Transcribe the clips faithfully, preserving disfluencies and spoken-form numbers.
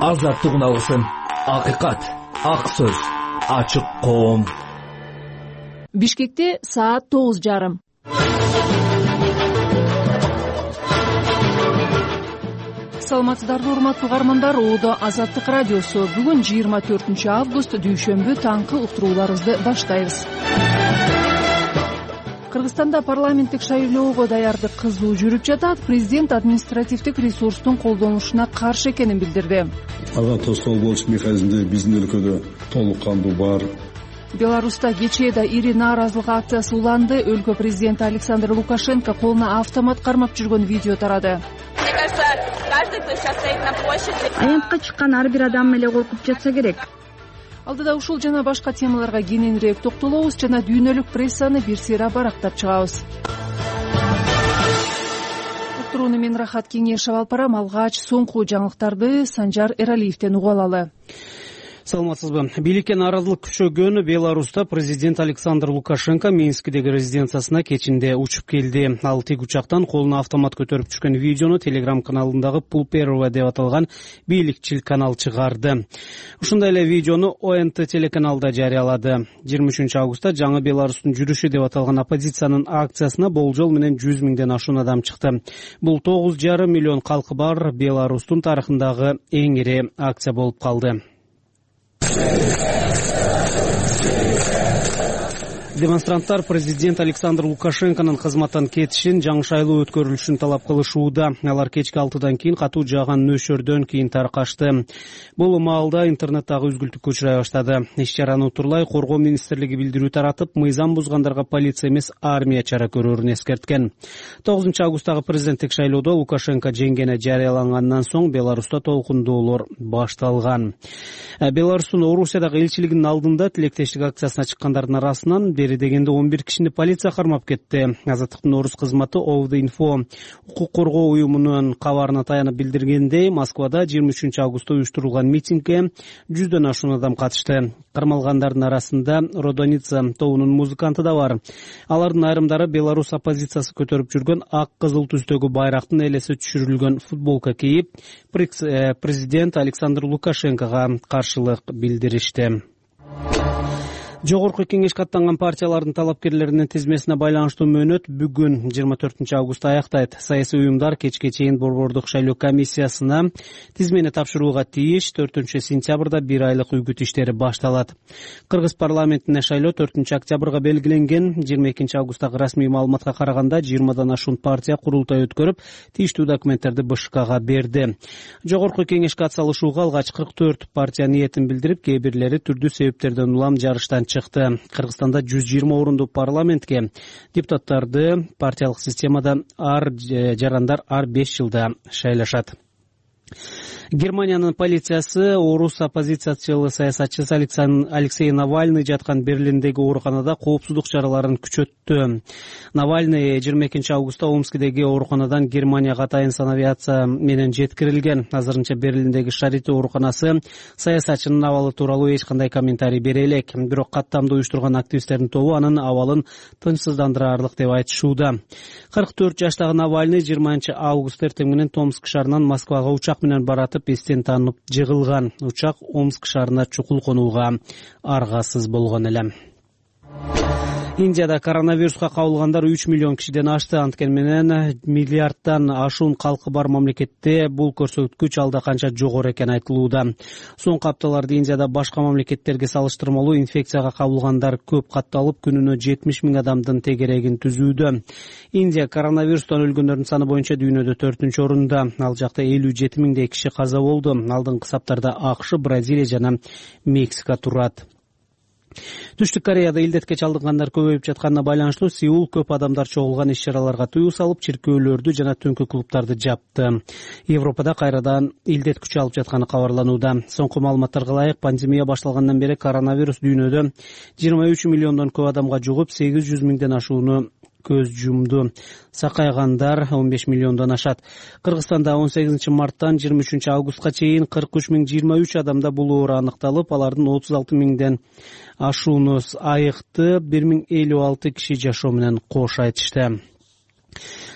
Азаттык алсын. Акыйкат, ак сөз, ачык коом. Бишкекте саат тогуз жарым. Саламатсыздарбы урматтуу угармандар, Оодо Азаттык радиосу. Бүгүн жыйырма төртүнчү август дүйшөмбү таңкы уктурууларыбызды баштайбыз. Кыргызстанда парламенттик шайлоого даярдык кызуу жүрүп жатат. Президент административдик ресурстун колдонулушуна каршы экенин билдирди. Ага тоскоол болуш механизми биздин өлкөдө толук кандуу бар. Беларуста кечээ да ири нааразылык акциясы уланды. Өлкө президенти Александр Лукашенко колуна автомат кармап жүргөн видео тарады. Аянтка чыккан ар бир адам эле коркуп жатса керек. Алдыда ушул жана башка темаларга кененирээк токтолобуз жана дүйнөлүк прессаны бир сыйра барактап чыгабыз. Уктурууну мен Рахат Кеңешев алып барам. Алгач соңку жаңылыктарды Санжар Эралиевден угуп алалы. Саламатсызбы. Бийликке нааразылык күчөгөн Беларуста президент Александр Лукашенко Минскидеги резиденциясына кечинде учуп келди. Ал тик учактан колуна автомат көтөрүп түшкөн видеону Telegram каналындагы Пул Первого деп аталган бийликчил канал чыгарды. Ушундай эле видеону О Н Т телеканалда жарыялады. жыйырма үчүнчү августта жаңы Беларустун жүрүшү деп аталган оппозициянын акциясына болжол менен жүз миңден ашуун адам чыкты. Бул тогуз жарым миллион калкы бар Беларустун тарыхындагы эң ири акция болуп калды. Демонстранттар президент Александр Лукашенконун кызматтан кетишин, жаңы шайлоо өткөрүлүшүн талап кылышууда. Алар кечки алтыдан кийин катуу жааган нөшөрдөн кийин таркашты. Бул маалда интернеттагы үзгүлтүккө учурай баштады. Иш-чараны утурлай Коргоо министрлиги билдирүү таратып, мыйзам бузгандарга полиция эмес армия чара көрөрүн эскерткен. тогузунчу августтагы президенттик шайлоодо Лукашенко жеңгени жарыялангандан соң Беларуста толкундоолор башталган. Беларустун Орусиядагы элчилигинин алдында тилектештик акциясына чыккандардын арасынан бери дегенде он бир кишини полиция кармап кетти. Азаттыктын орус кызматы Овдинфо укук коргоо уюмунун кабарына таянып билдиргендей, Москвада жыйырма үчүнчү августта уюштурулган митингге жүздөн ашуун адам катышты. Кармалгандардын арасында Родоница тобунун музыканты да бар. Алардын айрымдары Беларус оппозициясы көтөрүп жүргөн ак кызыл түстөгү байрактын элеси түшүрүлгөн футболка кийип, президент Александр Лукашенкого каршылык билдиришти. Жогорку кеңешке аттанган партиялардын талапкерлеринин тизмесине байланыштуу мөөнөт бүгүн жыйырма төртүнчү августта аяктайт. Саясий уюмдар кечке чейин борбордук шайлоо комиссиясына тизмени тапшырууга тийиш. төртүнчү сентябрда бир айлык үгүт иштери башталат. Кыргыз парламентине шайлоо төртүнчү октябрга белгиленген. жыйырма экинчи августтагы расмий маалыматка караганда жыйырмадан ашуун партия курултай өткөрүп, тийиштүү документтерди Бэ Ш Кга берди. Жогорку кеңешке атсалышууга алгач кырк төрт партия ниетин билдирип, кээ бирлери түрдүү себептерден улам жарыштан чыкты. Кыргызстанда жүз жыйырма орунду парламентке депутаттарды партиялык системада ар жарандар ар беш жылда шайлашат. Германиянын полициясы орус оппозициячыл саясатчысы Алексей Навальный жаткан Берлиндеги ооруканада коопсуздук чараларын күчөттү. Навальный жыйырма экинчи августта Омскидеги ооруканадан Германияга атайын санавиация менен жеткирилген. Азырынча Берлиндеги Шарите ооруканасы саясатчынын абалы тууралуу эч кандай комментарий бере элек. Бирок каттамды уюштурган активисттердин тобу анын абалын тынчсыздандырарлык деп айтышууда. кырк төрт жаштагы Навальный жыйырманчы август эртең менен Томск шаарынан Москвага учак менен баратып эстен таанып жыгылган. Учак Омск шаарына чукул конууга аргасыз болгон эле. Индияда коронавируска кабылгандар үч миллион кишиден ашты. Анткени менен миллиардтан ашуун калкы бар мамлекетте бул көрсөткүч алда канча жогору экени айтылууда. Соңку апталарда Индияда башка мамлекеттерге салыштырмалуу инфекцияга кабылгандар көп катталып, күнүнө жетимиш миң адамдын тегерегин түзүүдө. Индия коронавирустан өлгөндөрдүн саны боюнча дүйнөдө төртүнчү орунда. Ал жакта элүү жети миңдей киши каза болду. Алдыңкы саптарда А К Ш, Бразилия жана Мексика турат. Түштүк Кореяда илдетке чалдыгандар көбөйүп жатканына байланыштуу Сеул көп адамдар чогулган иш-чараларга тыюу салып, чиркөөлөрдү жана түнкү клубдарды жапты. Европада кайрадан илдет күч алып жатканы кабарланууда. Соңку маалыматтарга ылайык, пандемия башталгандан бери коронавирус дүйнөдө жыйырма үч миллиондон көп адамга жугуп, сегиз жүз миңден ашууну көз жумду. Сакайгандар он беш миллиондон ашат. Кыргызстанда он сегизинчи марттан жыйырма үчүнчү августка чейин кырк үч миң жыйырма үч адамда бул оору аныкталып, алардын отуз алты миңден ашууну айыкты. бир миң элүү алты киши жашоо менен кош айтышты.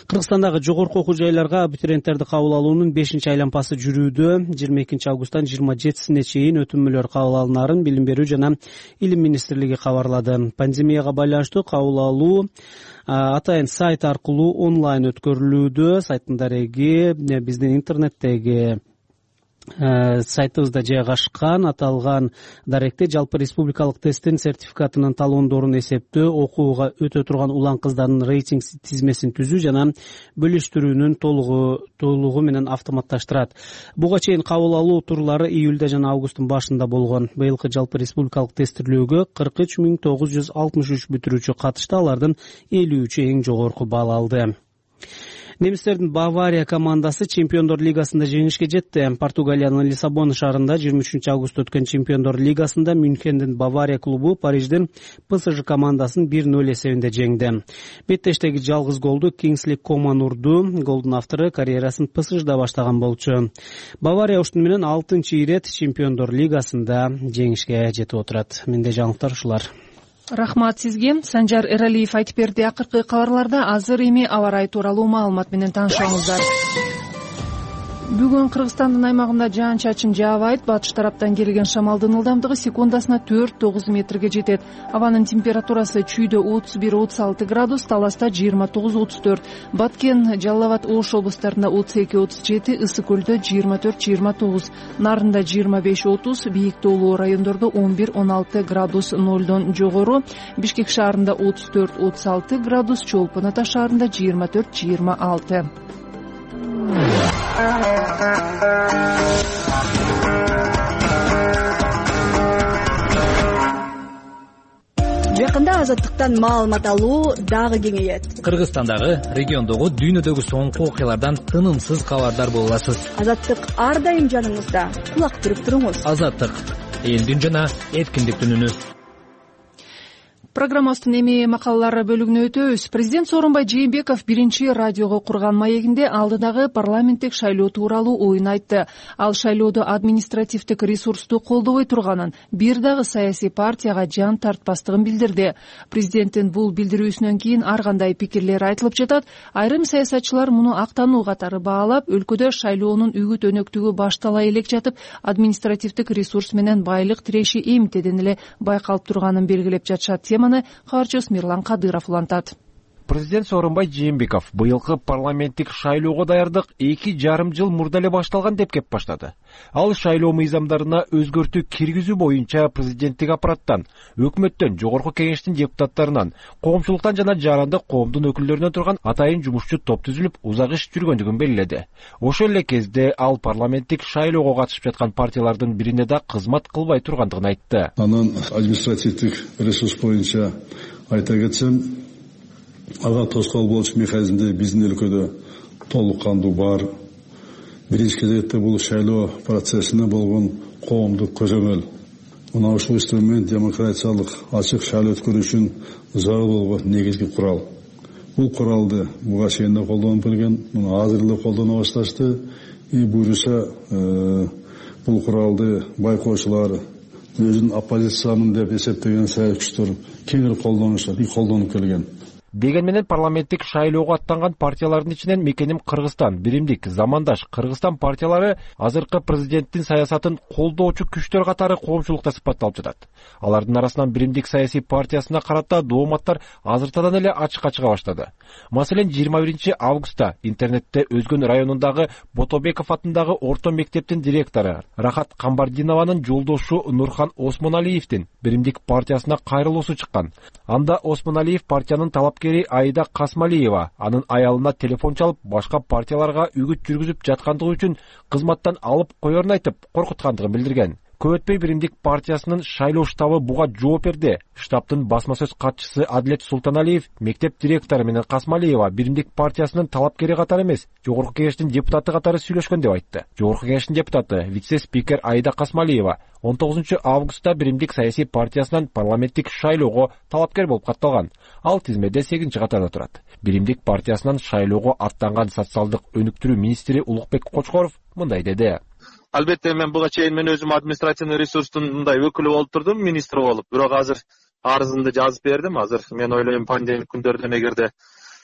Кыргызстандагы жогорку окуу жайларга абитуриенттерди кабыл алуунун бешинчи айланпасы жүрүүдө. жыйырма экинчи августтан жыйырма жетисине чейин өтүнмөлөр кабыл алынаарын Билим берүү жана Илим министрлиги кабарлады. Пандемияга байланыштуу кабыл алуу атайын сайт аркылуу онлайн өткөрүлүүдө. Сайттын дареги биздин интернеттеги сайтыбызда жайгашкан. Аталган даректе жалпы республикалык тесттин сертификатынын талондорун эсептөө, окууга өтө турган улан кыздардын рейтинг тизмесин түзүү жана бөлүштүрүүнүн толугу толугу менен автоматташтырат. Буга чейин кабыл алуу турлары июлда жана августтун башында болгон. Быйылкы жалпы республикалык тесттөөгө кырк үч миң тогуз жүз алтымыш үч бүтүрүүчү катышты, алардын элүү үчү эң жогорку балл алды. Немистердин Бавария командасы Чемпиондор лигасында жеңишке жетти. Португалиянын Лиссабон шаарында жыйырма үчүнчү августта өткөн Чемпиондор лигасында Мюнхендин Бавария клубу Париждин ПСЖ командасын бир ноль эсебинде жеңди. Беттештеги жалгыз голду Кингсли Коман урду. Голдун автору карьерасын ПСЖда баштаган болчу. Бавария ушуну менен алтынчы ирет Чемпиондор лигасында жеңишке жетип отурат. Менде жаңылыктар ушулар. Рахмат сизге. Санжар Эралиев айтып берди. Акыркы кабарларда азыр эми аба ырайы тууралуу маалымат менен таанышыңыздар. Бүгүн Кыргызстандын аймагында жаан-чачын жаабайт. Батыш тараптан келген шамалдын ылдамдыгы секундасына төрт тогуз метрге жетет. Абанын температурасы чүйдө отуз бир отуз алты градус, Таласта жыйырма тогуз отуз төрт. Баткен, Жалал Абад, Ош облустарында отуз эки отуз жети, Ысык көлдө жыйырма төрт жыйырма тогуз, Нарында жыйырма беш отуз, бийик тоолуу райондордо он бир он алты градус нолдон жогору, Бишкек шаарында отуз төрт отуз алты градус, Чолпон Ата шаарында жыйырма төрт жыйырма алты. Жакында азаттыктан маалымат алуу дагы кеңейет. Кыргызстандагы, региондогу, дүйнөдөгү соңку окуялардан тынымсыз кабардар боло аласыз. Азаттык ар дайым жаныңызда. Кулак түрүп туруңуз. Азаттык, элдин жана эркиндиктин үнү. Программабыздын эми макалалар бөлүгүнө өтөбүз. Президент Сооронбай Жээнбеков биринчи радиого курган маегинде алдыдагы парламенттик шайлоо тууралуу оюн айтты. Ал шайлоодо административдик ресурсту колдобой турганын, бир дагы саясий партияга жан тартпастыгын билдирди. Президенттин бул билдирүүсүнөн кийин ар кандай пикирлер айтылып жатат. Айрым саясатчылар муну актануу катары баалап, өлкөдө шайлоонун үгүт өнөктүгү баштала элек жатып, административдик ресурс менен байлык тиреши эмтеден эле байкалып турганын белгилеп жатышат. Кабарчыбыз Мирлан Кадыров улантат. Президент Сооронбай Жээнбеков быйылкы парламенттик шайлоого даярдык эки жарым жыл мурда эле башталган деп кеп баштады. Ал шайлоо мыйзамдарына өзгөртүү киргизүү боюнча президенттик аппараттан, өкмөттөн, жогорку кеңештин депутаттарынан, коомчулуктан жана жарандык коомдун өкүлдөрүнөн турган атайын жумушчу топ түзүлүп, узак иш жүргөндүгүн белгиледи. Ошол эле кезде ал парламенттик шайлоого катышып жаткан партиялардын бирине да кызмат кылбай тургандыгын айтты. Анан административдик ресурс боюнча айта кетсем, ага тоскоол болчу механизмде биздин өлкөдө толук кандуу бар. Биринчи кезекте бул шайлоо процессине болгон коомдук көзөмөл. Мына ушул инструмент демократиялык ачык шайлоо өткөрүү үчүн зарыл болгон негизги курал. Бул куралды буга чейин да колдонуп келген, муну азыр эле колдоно башташты. И буюрса бул куралды байкоочулар, өзүнүн оппозициямын деп эсептеген саясий күчтөр кеңири колдонушат, и колдонуп келген. Деген менен парламенттик шайлоого аттанган партиялардын ичинен Мекеним Кыргызстан, Биримдик, Замандаш, Кыргызстан партиялары азыркы президенттин саясатын колдоочу күчтөр катары коомчулукта сыпатталып жатат. Алардын арасынан Биримдик саясий партиясына карата дооматтар азыртадан эле ачыкка чыга баштады. Маселен, жыйырма биринчи августта интернетте Өзгөн районундагы Ботобеков атындагы орто мектептин директору Рахат Камбардинованын жолдошу Нурхан Осмоналиевдин Биримдик партиясына кайрылуусу чыккан. Анда Осмоналиев партиянын талапкери Айда Касмалиева анын аялына телефон чалып, башка партияларга үгүт жүргүзүп жаткандыгы үчүн кызматтан алып коерун айтып, коркуткандыгын билдирген. Көп өтпөй Биримдик партиясынын шайлоо штабы буга жооп берди. Штабтын басма сөз катчысы Адилет Султаналиев мектеп директору менен Касмалиева Биримдик партиясынын талапкери катары эмес, жогорку кеңештин депутаты катары сүйлөшкөн деп айтты. Жогорку кеңештин депутаты, вице-спикер Айда Касмалиева он тогузунчу августта Биримдик саясий партиясынан парламенттик шайлоого талапкер болуп катталган. Ал тизмеде сегизинчи катарда турат. Биримдик партиясынан шайлоого аттанган социалдык өнүктүрүү министри Улукбек Кочкоров мындай деди. Албетте мен буга чейин мен өзүм административный ресурстун мындай өкүлү болуп турдум, министр болуп. Бирок азыр арызымды жазып бердим. Азыр мен ойлойм пандемик күндөрдөн эгерде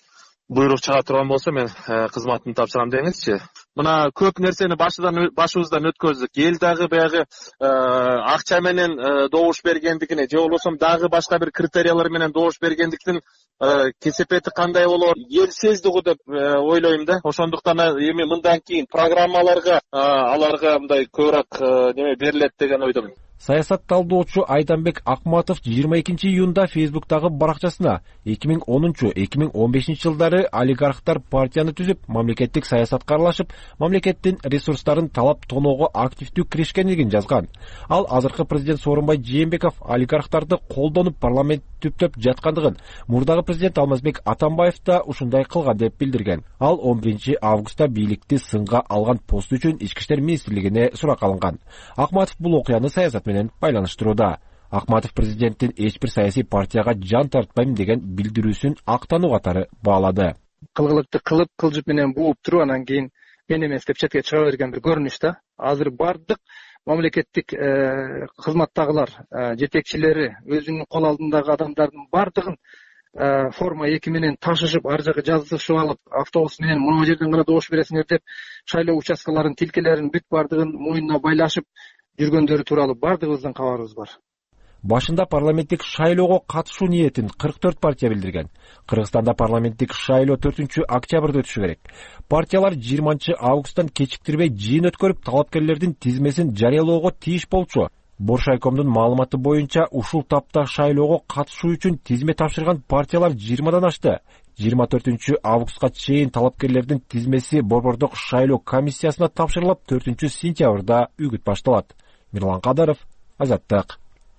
буйрук чыга турган болсо мен кызматымды тапшырам деңизчи. Мына көп нерсени башыдан башыбыздан өткөздүк. Эл дагы баягы акча менен добуш бергендигине же болбосо дагы башка бир критериялар менен добуш бергендиктин кесепети кандай болор? Эл сезди го деп ойлойм да. Ошондуктан эми мындан кийин программаларга аларга мындай көбүрөөк неме берилет деген ойдомун. Саясат талдоочу Айданбек Акматов жыйырма экинчи июнда Фейсбуктагы баракчасына эки миң онунчу — эки миң он бешинчи жылдары олигархтар партияны түзүп, мамлекеттик саясатка аралашып, мамлекеттин ресурстарын талап тоноого активдүү киришкендигин жазган. Ал азыркы президент Сооронбай Жээнбеков олигархтарды колдонуп парламент түптөп жаткандыгын, мурдагы президент Алмазбек Атамбаев да ушундай кылган деп билдирген. Ал он биринчи августта бийликти сынга алган пост үчүн Ички иштер министрлигине сурак алынган. Акматов бул окуяны саясат менен байланыштырууда. Акматов президенттин эч бир саясий партияга жан тартпайм деген билдирүүсүн актануу катары баалады. Кылгылыкты кылып, кылжып менен бууп туруп, анан кийин мен эмес деп четке чыга берген бир көрүнүш да. Азыр бардык мамлекеттик кызматтагылар, жетекчилери, өзүнүн кол алдындагы адамдардын бардыгын форма эки менен ташышып, ар жагы жазышып алып, автобус менен мына жерден гана добуш бересиңер деп шайлоо участкаларынын тилкелерин бүт бардыгын мойнуна байлашып жүргөндөрү тууралуу бардыгыбыздын кабарыбыз бар. Башында парламенттик шайлоого катышуу ниетин кырк төрт партия билдирген. Кыргызстанда парламенттик шайлоо төртүнчү октябрда өтүшү керек. Партиялар жыйырманчы августтан кечиктирбей жыйын өткөрүп, талапкерлердин тизмесин жарыялоого тийиш болчу. Боршайкомдун маалыматы боюнча ушул тапта шайлоого катышуу үчүн тизме тапшырган партиялар жыйырмадан ашты. жыйырма төртүнчү августка чейин талапкерлердин тизмеси Борбордук шайлоо комиссиясына тапшырылып, төртүнчү сентябрда үгүт башталат. Мирлан Кадаров, Азаттык.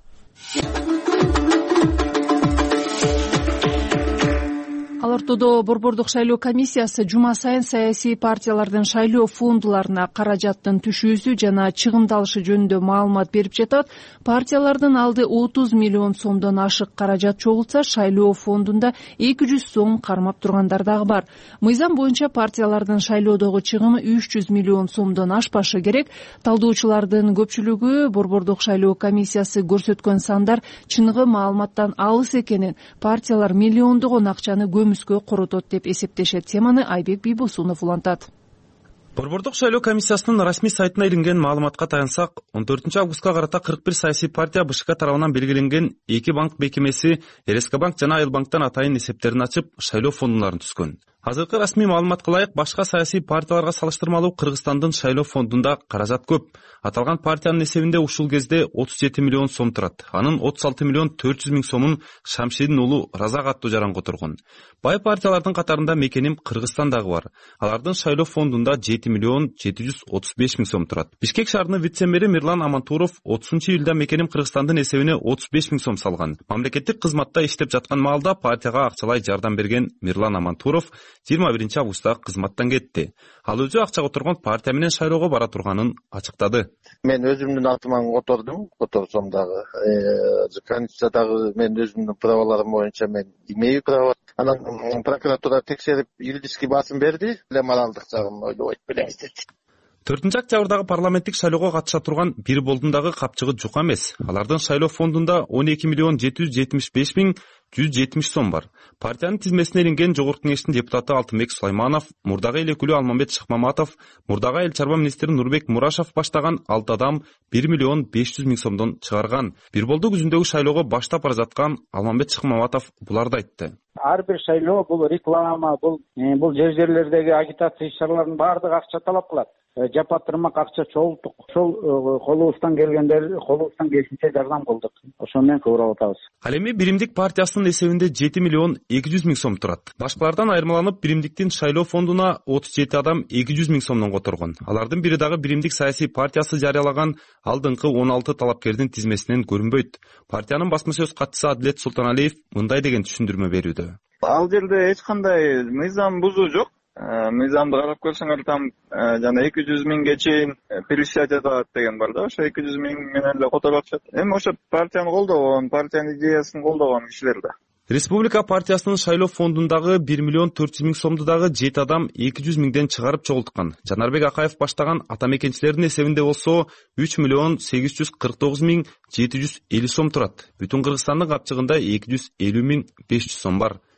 Ал ортодо Борбордук шайлоо комиссиясы жума сайын саясий партиялардын шайлоо фондуларына каражаттын түшүүсү жана чыгымдалышы жөнүндө маалымат берип жатат. Партиялардын алды отуз миллион сомдон ашык каражат чогултса, шайлоо фондунда эки жүз сом кармап тургандар дагы бар. Мыйзам боюнча партиялардын шайлоодогу чыгымы үч жүз миллион сомдон ашпашы керек. Талдоочулардын көпчүлүгү Борбордук шайлоо комиссиясы көрсөткөн сандар чыныгы маалыматтан алыс экенин, партиялар миллиондогон акчаны көмүскө коротот деп эсептешет. Теманы Айбек Бийбосунов улантат. Борбордук шайлоо комиссиясынын расмий сайтына илинген маалыматка таянсак, он төртүнчү августка карата кырк бир саясий партия БШК тарабынан белгиленген эки банк бекемеси РСК банк жана Айыл банктан атайын эсептерин ачып, шайлоо фондуларын түзгөн. Азыркы расмий маалыматка ылайык, башка саясий партияларга салыштырмалуу Кыргызстандын шайлоо фондунда каражат көп. Аталган партиянын эсебинде ушул кезде отуз жети миллион сом турат. Анын отуз алты миллион төрт жүз миң сомун Шамшидин уулу Разак аттуу жаранга отургон. Бай партиялардын катарында Мекеним Кыргызстан дагы бар. Алардын шайлоо фондунда жети миллион жети жүз отуз беш миң сом турат. Бишкек шаарынын вице-мэри Мирлан Амантуров отузунчу июлда Мекеним Кыргызстандын эсебине отуз беш миң сом салган. Мамлекеттик кызматта иштеп жаткан маалда партияга акчалай жардам берген Мирлан Амантуров жыйырма биринчи августта кызматтан кетти. Ал өзү акчага отурган партия менен шайлоого бара турганын ачыктады. Мен өзүмдүн атыма отурдум, отурсом дагы, конституциядагы мен өзүмдүн праваларым боюнча мен имею право. Анан прокуратура текшерип, юридический басым берди, моралдык жагым ойлобойт белеңиз деди. төртүнчү октябрдагы парламенттик шайлоого катыша турган бир болдундагы капчыгы жука эмес. Алардын шайлоо фондунда он эки миллион жети жүз жетимиш беш миң жүз жетимиш сом бар. Партиянын тизмесине илинген Жогорку кеңештин депутаты Алтынбек Сулайманов, мурдагы эл өкүлү Алмамбет Шыкмаматов, мурдагы айыл чарба министри Нурбек Мурашев баштаган алты адам бир миллион беш жүз миң сомдон чыгарган. Бир болду күзүндөгү шайлоого баштап бара жаткан Алмамбет Шыкмаматов буларды айтты. Ар бир шайлоо бул реклама, бул бул жер жерлердеги агитация иш-чаралардын баардыгы акча талап кылат. Жапатырмак акча чогулттук. Ошол колубуздан келгендер, колубуздан келишинче жардам кылдык. Ошо менен көбүрөөк атабыз. Ал эми Биримдик партиясынын эсебинде жети миллион эки жүз миң сом турат. Башкалардан айырмаланып, Биримдиктин шайлоо фондуна отуз жети адам эки жүз миң сомдон которгон. Алардын бири дагы Биримдик саясий партиясы жарыялаган алдыңкы он алты талапкердин тизмесинен көрүнбөйт. Партиянын басма сөз катчысы Адилет Султаналиев мындай деген түшүндүрмө берүүдө. Ал жерде эч кандай мыйзам бузуу жок. Мыйзамды карап көрсөңөр там жана эки жүз миңге чейин превышать этет деген бар да. Ошо эки жүз миң менен эле которуп атышат. Эми ошо партияны колдогон, партиянын идеясын колдогон кишилер да. Республика партиясынын шайлоо фондундагы бир миллион төрт жүз миң сомду дагы жети адам эки жүз миңден чыгарып чогулткан. Жанарбек Акаев баштаган ата мекенчилердин эсебинде болсо үч миллион сегиз жүз кырк тогуз миң жети жүз элүү сом турат. Бүтүн Кыргызстандын капчыгында эки жүз элүү миң беш жүз сом бар.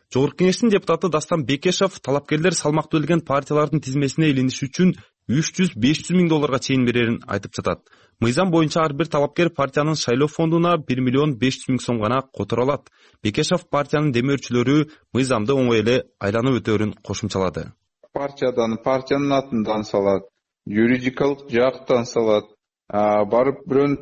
Жогорку Кеңештин депутаты Дастан Бекешев талапкерлер салмактуу келген партиялардын тизмесине илиниш үчүн үч жүз беш жүз миң долларга чейин берерин айтып жатат. Мыйзам боюнча ар бир талапкер партиянын шайлоо фондуна бир миллион беш жүз миң сом гана которо алат. Бекешев партиянын демөөрчүлөрү мыйзамды оңой эле айланып өтөөрүн кошумчалады. Партиядан, партиянын атынан салат, юридикалык жактан салат, барып бирөөнү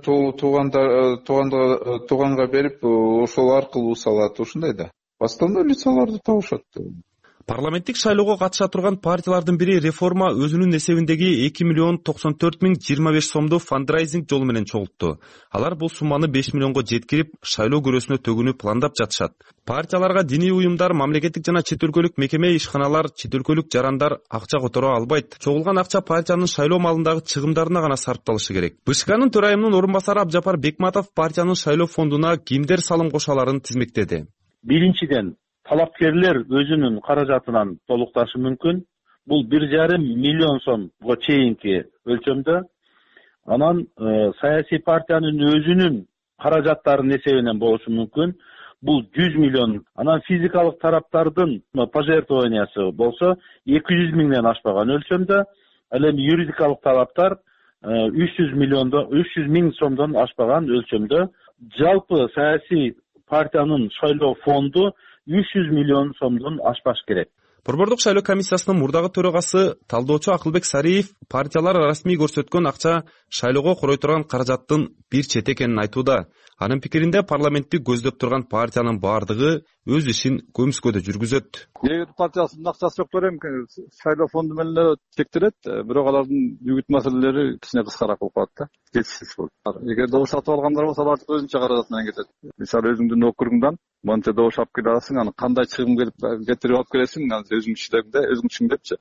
тууганга берип, ошол аркылуу салат, ушундай да. Бастан лицаларды табышат. Парламенттик шайлоого катыша турган партиялардын бири Реформа өзүнүн эсебиндеги эки миллион токсон төрт миң жыйырма беш сомду фандрайзинг жолу менен чогултту. Алар бул сумманы беш миллионго жеткирип, шайлоо көрөсүнө төгүүнү пландап жатышат. Партияларга диний уюмдар, мамлекеттик жана чет өлкөлүк мекеме ишканалар, чет өлкөлүк жарандар акча которо албайт. Чогулган акча партиянын шайлоо малындагы чыгымдарына гана сарпталышы керек. БШКнын төрайымынын орун басары Абжапар Бекматов партиянын шайлоо фондуна кимдер салым кошо аларын тизмектеди. Биринчиден, талапкерлер өзүнүн каражатынан толукташы мүмкүн. Бул бир жарым миллион сомго чейинки өлчөмдө. Анан саясий партиянын өзүнүн каражаттарынын эсебинен болушу мүмкүн. Бул жүз миллион. Анан физикалык тараптардын пожертвованиясы болсо эки жүз миңден ашпаган өлчөмдө. Ал эми юридикалык тараптар үч жүз миллиондон үч жүз миң сомдон ашпаган өлчөмдө. Жалпы саясий партиянын шайлоо фонду үч жүз миллион сомдон ашпаш керек. Борбордук шайлоо комиссиясынын мурдагы төрагасы талдоочу Акылбек Сариев партиялар расмий көрсөткөн акча шайлоого корой турган каражаттын бир чети экенин айтууда. Анын пикиринде парламентти көздөп турган партиянын баардыгы өз ишин көмүскөдө жүргүзөт. Эгер партиясынын акчасы жоктор эми шайлоо фонду менен эле чектелет, бирок алардын үгүт маселелери кичине кыскараак болуп калат да. Жетишсиз болот. Эгер добуш сатып алгандар болсо алар өзүнчө каражат менен кетет. Мисалы өзүңдүн округуңдан монча добуш алып келе аласың, аны кандай чыгым келип кетирип алып келесиң, аны өзүң иштегенде өзүң түшүндөпчү.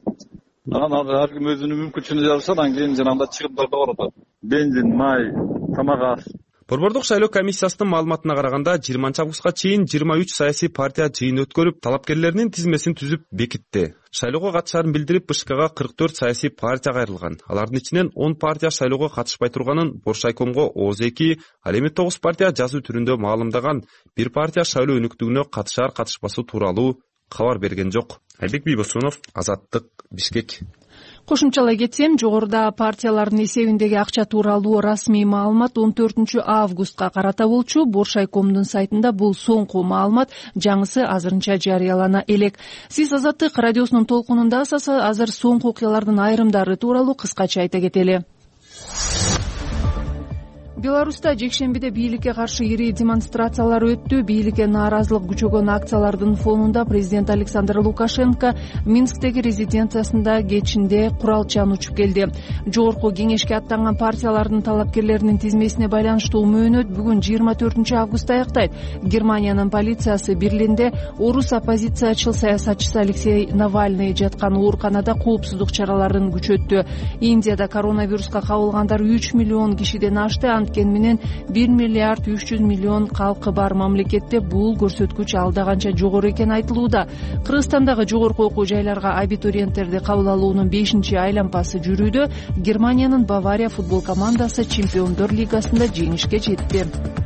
Анан ар ким өзүнүн мүмкүнчүлүгүнө жараша, анан кийин жанагындай чыгымдар да бар да. Бензин, май, тамак аш. Борбордук шайлоо комиссиясынын маалыматына караганда жыйырманчы августка чейин жыйырма үч саясий партия жыйын өткөрүп, талапкерлеринин тизмесин түзүп бекитти. Шайлоого катышаарын билдирип, БШКга кырк төрт саясий партия кайрылган. Алардын ичинен он партия шайлоого катышпай турганын Боршайкомго ооз эки, ал эми тогуз партия жазуу түрүндө маалымдаган. Бир партия шайлоо өнүктүгүнө катышар катышпасу тууралуу кабар берген жок. Айбек Бийбосунов, Азаттык, Бишкек. Кошумчалай кетсем, жогоруда партиялардын эсебиндеги акча тууралуу расмий маалымат он төртүнчү августка карата болчу. Боршайкомдун сайтында бул соңку маалымат, жаңысы азырынча жарыялана элек. Сиз Азаттык радиосунун толкунундасыз. Азыр соңку окуялардын айрымдары тууралуу кыскача айта кетели. Беларуста жекшембиде бийликке каршы ири демонстрациялар өттү. Бийликке нааразылык күчөгөн акциялардын фонунда президент Александр Лукашенко Минсктеги резиденциясында кечинде куралчан учуп келди. Жогорку кеңешке аттанган партиялардын талапкерлеринин тизмесине байланыштуу мөөнөт бүгүн жыйырма төртүнчү августта аяктайт. Германиянын полициясы Берлинде орус оппозициячыл саясатчысы Алексей Навальный жаткан ооруканада коопсуздук чараларын күчөттү. Индияда коронавируска кабылгандар үч миллион кишиден ашты. Кен менен бир миллиард үч жүз миллион калкы бар мамлекетте бул көрсөткүч алда канча жогору экени айтылууда. Кыргызстандагы жогорку окуу жайларга абитуриенттерди кабыл алуунун бешинчи айлампасы жүрүүдө. Германиянын Бавария футбол командасы Чемпиондор лигасында жеңишке жетти.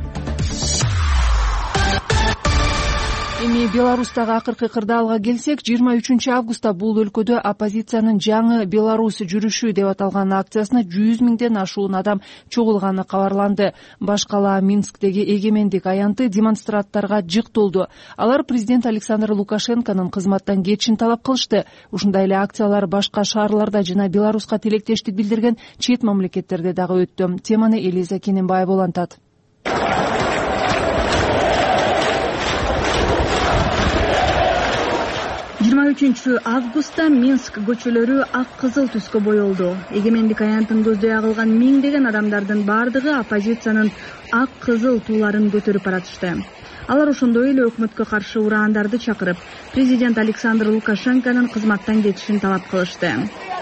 Эми Беларустагы акыркы кырдаалга келсек, жыйырма үчүнчү августта бул өлкөдө оппозициянын жаңы Беларусь жүрүшү деп аталган акциясына жүз миңден ашуун адам чогулганы кабарланды. Баш кала Минсктеги эгемендик аянты демонстранттарга жык толду. Алар президент Александр Лукашенконун кызматтан кетишин талап кылышты. Ушундай эле акциялар башка шаарларда жана Беларуска тилектештик билдирген чет мамлекеттерде дагы өттү. Теманы Элиза Кененбаева улантат. жыйырма үчүнчү августта Минск көчөлөрү ак кызыл түскө боелду. Эгемендик аянтын көздөй агылган миңдеген адамдардын бардыгы оппозициянын ак кызыл тууларын көтөрүп баратышты. Алар ошондой эле өкмөткө каршы ураандарды чакырып, президент Александр Лукашенконун кызматтан кетишин талап кылышты.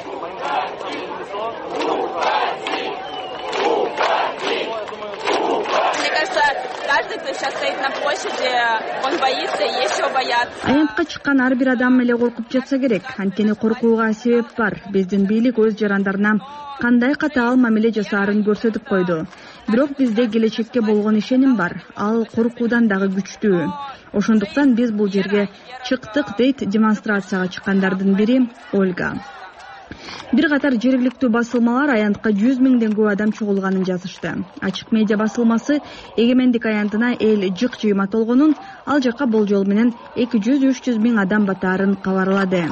Аянтка чыккан ар бир адам эле коркуп жатса керек. Анткени коркууга себеп бар. Биздин бийлик өз жарандарына кандай катаал мамиле жасаарын көрсөтүп койду. бирок бизде келечекке болгон ишеним бар, ал коркуудан дагы күчтүү. Ошондуктан биз бул жерге чыктык, дейт демонстрацияга чыккандардын бири Ольга. Бир катар жергиликтүү басылмалар аянтка жүз миңден көп адам чогулганын жазышты. Ачык медиа басылмасы Эгемендик аянтына эл жык жыйма толгонун, ал жакка болжол менен эки жүз үч жүз миң адам батаарын кабарлады.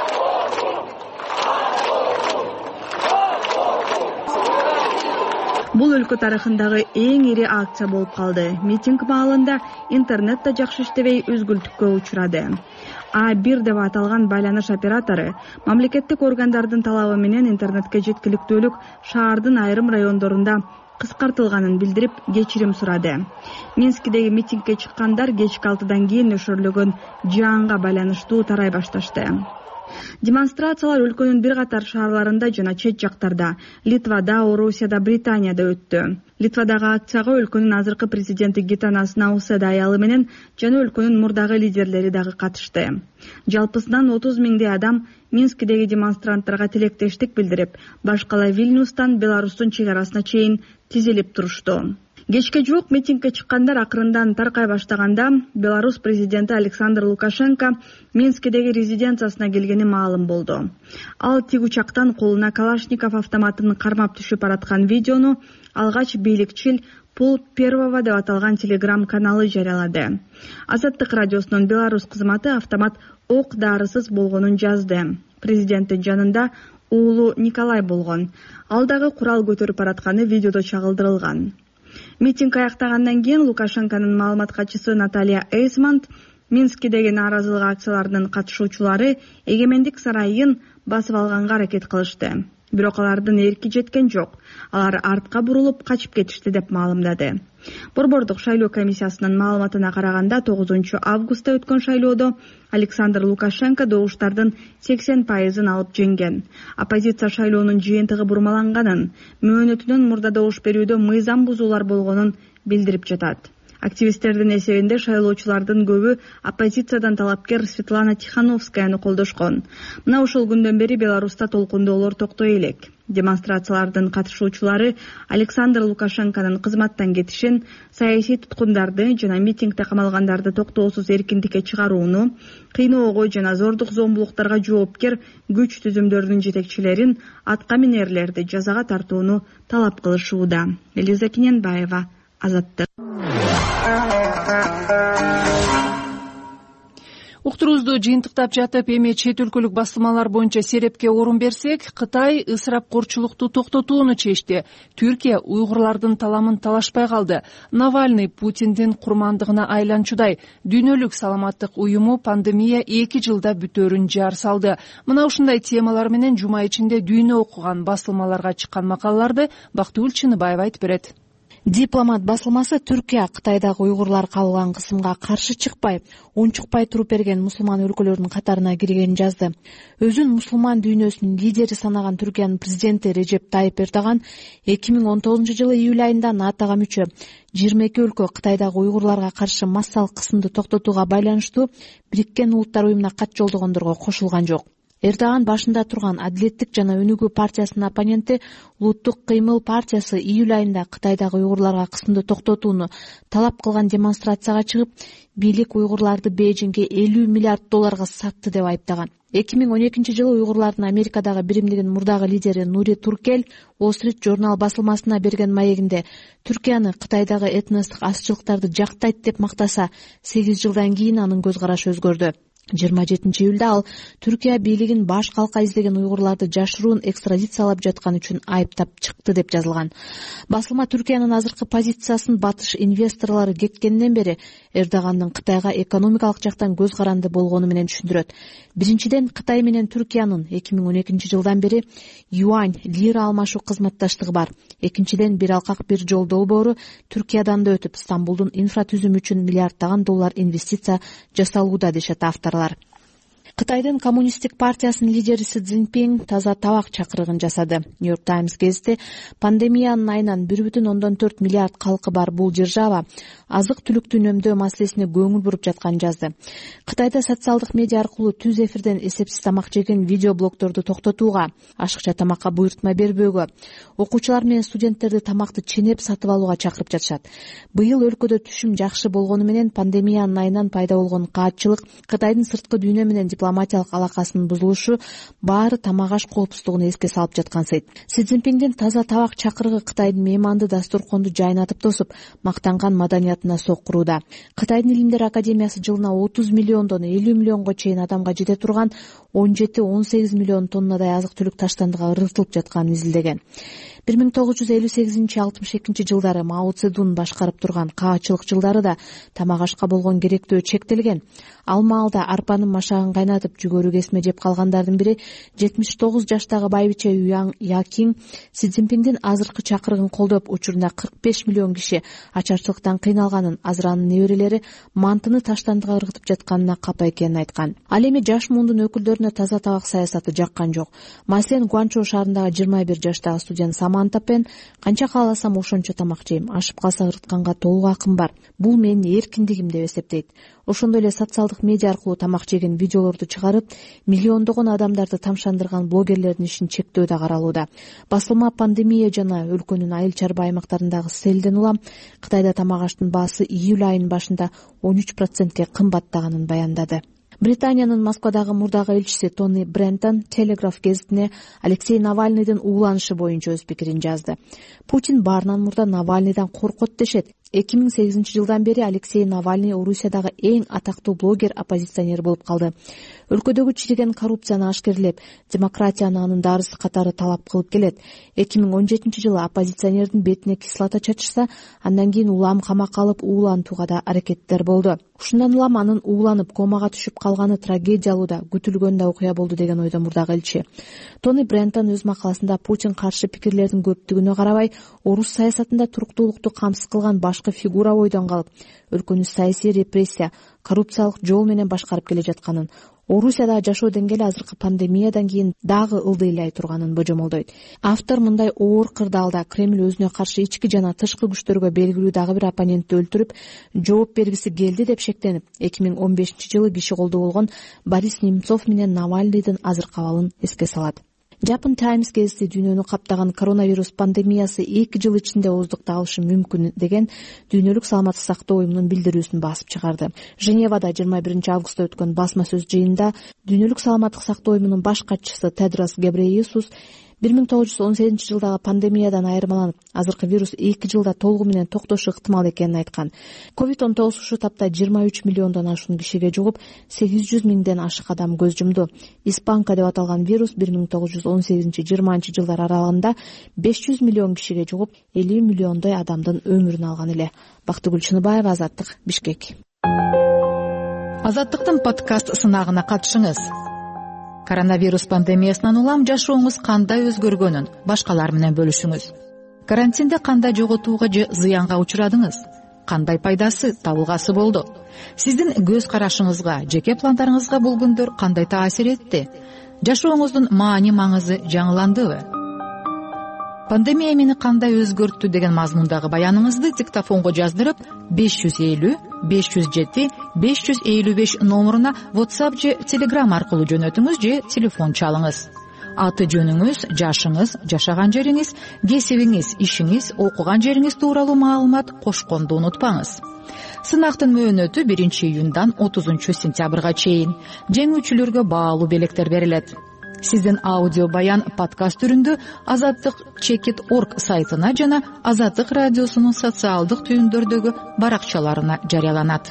Бул өлкө тарыхындагы эң ири акция болуп калды. Митинг маалында интернет да жакшы иштебей үзгүлтүккө учурады. А бир деп аталган байланыш оператору мамлекеттик органдардын талабы менен интернетке жеткиликтүүлүк шаардын айрым райондорунда кыскартылганын билдирип, кечирим сурады. Минскидеги митингге чыккандар кечки алтыдан кийин өшөрүлгөн жаанга байланыштуу тарай башташты. Демонстрациялар өлкөнүн бир катар шаарларында жана чет жактарда, Литвада, Орусияда, Британияда өттү. Литвадагы акцияга өлкөнүн азыркы президенти Гитанас Науседа аялы менен жана өлкөнүн мурдагы лидерлери дагы катышты. Жалпысынан отуз миңдей адам Минскидеги демонстранттарга тилектештик билдирип, башкала Вильнюстан Беларустун чек арасына чейин тизилип турушту. Кечке жуук митингге чыккандар акырындан таркай баштаганда Беларусь президенти Александр Лукашенко Минскидеги резиденциясына келгени маалым болду. Ал тик учактан колуна Калашников автоматын кармап түшүп бараткан видеону алгач бийликчил Пул Первого деп аталган телеграм каналы жарыялады. Азаттык радиосунун Беларусь кызматы автомат ок дарысыз болгонун жазды. Президенттин жанында уулу Николай болгон. Ал дагы курал көтөрүп баратканы видеодо чагылдырылган. Митинг аяктагандан кийин Лукашенконун маалымат катчысы Наталья Эйсмонт Минскидеги нааразылык акцияларынын катышуучулары Эгемендик сарайын басып алганга аракет кылышты. Бирок алардын эрки жеткен жок. Алар артка бурулуп качып кетишти деп маалымдады. Борбордук шайлоо комиссиясынын маалыматына караганда тогузунчу августта өткөн шайлоодо Александр Лукашенко добуштардын сексен пайызын алып жеңген. Оппозиция шайлоонун жыйынтыгы бурмаланганын, мөөнөтүнөн мурда добуш берүүдө мыйзам бузуулар болгонун билдирип жатат. Активисттердин эсебинде шайлоочулардын көбү оппозициядан талапкер Светлана Тихановскаяны колдошкон. Мына ушул күндөн бери Беларуста толкундоолор токтой элек. Демонстрациялардын катышуучулары Александр Лукашенконун кызматтан кетишин, саясий туткундарды жана митингде камалгандарды токтоосуз эркиндикке чыгарууну, кыйноого жана зордук зомбулуктарга жоопкер күч түзүмдөрүнүн жетекчилерин, атка минерлерди жазага тартууну талап кылышууда. Элиза Киненбаева, Азаттык. Уктуруубузду жыйынтыктап жатып, эми чет өлкөлүк басылмалар боюнча серепке орун берсек, Кытай ысырапкорчулукту токтотууну чечти. Түркия уйгурлардын таламын талашпай калды. Навальный Путиндин курмандыгына айланчудай. Дүйнөлүк саламаттык уюму пандемия эки жылда бүтөөрүн жар салды. Мына ушундай темалар менен жума ичинде дүйнө окуган басылмаларга чыккан макалаларды Бактыгүл Чыныбаева айтып берет. Дипломат басылмасы Түркия Кытайдагы уйгурлар кабылган кысымга каршы чыкпай, унчукпай туруп берген мусулман өлкөлөрдүн катарына киргенин жазды. Өзүн мусулман дүйнөсүнүн лидери санаган Түркиянын президенти Режеп Тайип Эрдоган эки миң он тогузунчу жылы июль айында натога мүчө жыйырма эки өлкө Кытайдагы уйгурларга каршы массалык кысымды токтотууга байланыштуу Бириккен Улуттар уюмуна кат жолдогондорго кошулган жок. Эрдоган башында турган Адилеттик жана Өнүгүү партиясынын оппоненти Улуттук кыймыл партиясы июль айында Кытайдагы уйгурларга кысымды токтотууну талап кылган демонстрацияга чыгып, бийлик уйгурларды Бейжиңге элүү миллиард долларга сатты деп айыптаган. эки миң он экинчи жылы уйгурлардын Америкадагы биримдигинин мурдагы лидери Нури Туркель Wall Street Journal басылмасына берген маегинде Түркияны Кытайдагы этностук азчылыктарды жактайт деп мактаса, сегиз жылдан кийин анын көз карашы өзгөрдү. жыйырма жетинчи июлда ал Түркия бийлигин баш калка издеген уйгурларды жашыруун экстрадициялап жаткан үчүн айыптап чыкты деп жазылган. Басылма Түркиянын азыркы позициясын батыш инвесторлору кеткенден бери Эрдогандын Кытайга экономикалык жактан көз каранды болгону менен түшүндүрөт. Биринчиден, Кытай менен Түркиянын эки миң он экинчи жылдан бери юань, лира алмашуу кызматташтыгы бар. Экинчиден, бир алкак бир жол долбоору Түркиядан да өтүп, Стамбулдун инфратүзүмү үчүн миллиарддаган доллар инвестиция жасалууда дешет авторлор. Кытайдын коммунисттик партиясынын лидери Си Цзиньпин таза табак чакырыгын жасады. Нью-Йорк Таймс гезити пандемиянын айынан бир бүтүн ондон төрт миллиард калкы бар бул держава азык түлүктү үнөмдөө маселесине көңүл буруп жатканын жазды. Кытайда социалдык медиа аркылуу түз эфирден эсепсиз тамак жеген видеоблогдорду токтотууга, ашыкча тамакка буйрутма бербөөгө, окуучулар менен студенттерди тамакты ченеп сатып алууга чакырып жатышат. Быйыл өлкөдө түшүм жакшы болгону менен пандемиянын айынан пайда болгон каатчылык, Кытайдын сырткы дүйнө менен дипломатиялык алакасынын бузулушу баары тамак аш коопсуздугун эске салып жаткан сайт. Си Цзиньпиндин таза табак чакырыгы Кытайдын мейманды дастурконду жайнатып тосуп, мактанган маданиятына соккурууда. Кытайдын Илимдер академиясы жылына отуз миллиондон элүү миллионго чейин адамга жете турган он жети он сегиз миллион тоннадай азык түлүк таштандыга ыргытылып жатканын изилдеген. бир миң тогуз жүз элүү сегизинчи алтымыш экинчи жылдары Мао Цзэдун башкарып турган каачылык жылдары да тамак ашка болгон керектөө чектелген. Ал маалда арпанын машагын кайнатып жүгөрү кесме жеп калгандардын бири жетимиш тогуз жаштагы байбиче Юяң Якин Си Цзиньпиндин азыркы чакырыгын колдоп, учурунда кырк беш миллион киши ачарчылыктан кыйналганын, азыр анын неберелери мантыны таштандыга ыргытып жатканына капа экенин айткан. Ал эми жаш муундун өкүлдөрүнө таза табак саясаты жаккан жок. Маселен, Гуанчжоу шаарындагы жыйырма бир жаштагы студент Саманта Пен канча кааласам ошончо тамак жейм, ашып калса ырытканга толук акым бар. Бул менин эркиндигим деп эсептейт. Ошондой эле социалдык медиа аркылуу тамак жеген видеолорду чыгарып, миллиондогон адамдарды тамшандырган блогерлердин ишин чектөө да каралууда. Басылма пандемия жана өлкөнүн айыл чарба аймактарындагы селден улам Кытайда тамак аштын баасы июль айынын башында он үч процентке кымбаттаганын баяндады. Британиянын Москвадагы мурдагы элчиси Тони Брентон Телеграф гезитине Алексей Навальныйдын ууланышы боюнча өз пикирин жазды. Путин баарынан мурда Навальныйдан коркот дешет. эки миң сегизинчи жылдан бери Алексей Навальный Орусиядагы эң атактуу блогер, оппозиционер болуп калды. Өлкөдөгү чириген коррупцияны ашкерлеп, демократияны анын дарысы катары талап кылып келет. эки миң он жетинчи жылы оппозиционердин бетине кислота чачышса, андан кийин улам камакка алып уулантууга да аракеттер болду. Ушундан улам анын ууланып комага түшүп калганы трагедиялуу да, күтүлгөн да окуя болду деген ойдо мурдагы элчи. Тони Брентон өз макаласында Путин каршы пикирлердин көптүгүнө карабай, орус саясатында туруктуулукту камсыз кылган башкы фигура ойдон калып, өлкөнү саясий репрессия, коррупциялык жол менен башкарып келе жатканын, Орусияда жашоо деңгээли азыркы пандемиядан кийин дагы ылдыйлай турганын божомолдойт. Автор мындай оор кырдаалда Кремль өзүнө каршы ички жана тышкы күчтөргө белгилүү дагы бир оппонентти өлтүрүп, жооп бергиси келди деп шектенип, эки миң он бешинчи жылы киши колдуу болгон Борис Немцов менен Навальныйдын азыркы абалын эске салат. Japan Times гезити дүйнөнү каптаган коронавирус пандемиясы эки жыл ичинде ооздукта алышы мүмкүн деген Дүйнөлүк саламаттык сактоо уюмунун билдирүүсүн басып чыгарды. Женевада жыйырма биринчи августта өткөн басма сөз жыйынында Дүйнөлүк саламаттык сактоо уюмунун баш катчысы Тедрос Гебрейесус бир миң тогуз жүз он сегизинчи жылдагы пандемиядан айырмаланып, азыркы вирус эки жылда толугу менен токтошу ыктымал экенин айткан. ковид он тогуз ушул тапта жыйырма үч миллиондон ашуун кишиге жугуп, сегиз жүз миңден ашык адам көз жумду. Испанка деп аталган вирус бир миң тогуз жүз он сегизинчи жыйырманчы жылдар аралыгында беш жүз миллион кишиге жугуп, элүү миллиондой адамдын өмүрүн алган эле. Бактыгүл Чыныбаева, Азаттык, Бишкек. Азаттыктын подкаст сынагына катышыңыз. Коронавирус пандемиясынан улам жашооңуз кандай өзгөргөнүн башкалар менен бөлүшүңүз. Карантинде кандай жоготууга же зыянга учурадыңыз? Кандай пайдасы, табылгасы болду? Сиздин көз карашыңызга, жеке пландарыңызга бул күндөр кандай таасир этти? Жашооңуздун маани маңызы жаңыландыбы? Пандемия мени кандай өзгөрттү деген мазмундагы баяныңызды диктофонго жаздырып, беш жүз элүү беш жүз жети беш жүз элүү беш номуруна WhatsApp же Telegram аркылуу жөнөтүңүз же телефон чалыңыз. Аты жөнүңүз, жашыңыз, жашаган жериңиз, кесибиңиз, ишиңиз, окуган жериңиз тууралуу маалымат кошконду унутпаңыз. Сынактын мөөнөтү биринчи июндан отузунчу сентябрга чейин. Жеңүүчүлөргө баалуу белектер берилет. Сиздин аудио баян подкаст түрүндө Азаттык чекит точка орг сайтына жана Азаттык радиосунун социалдык түйүндөрдөгү баракчаларына жарыяланат.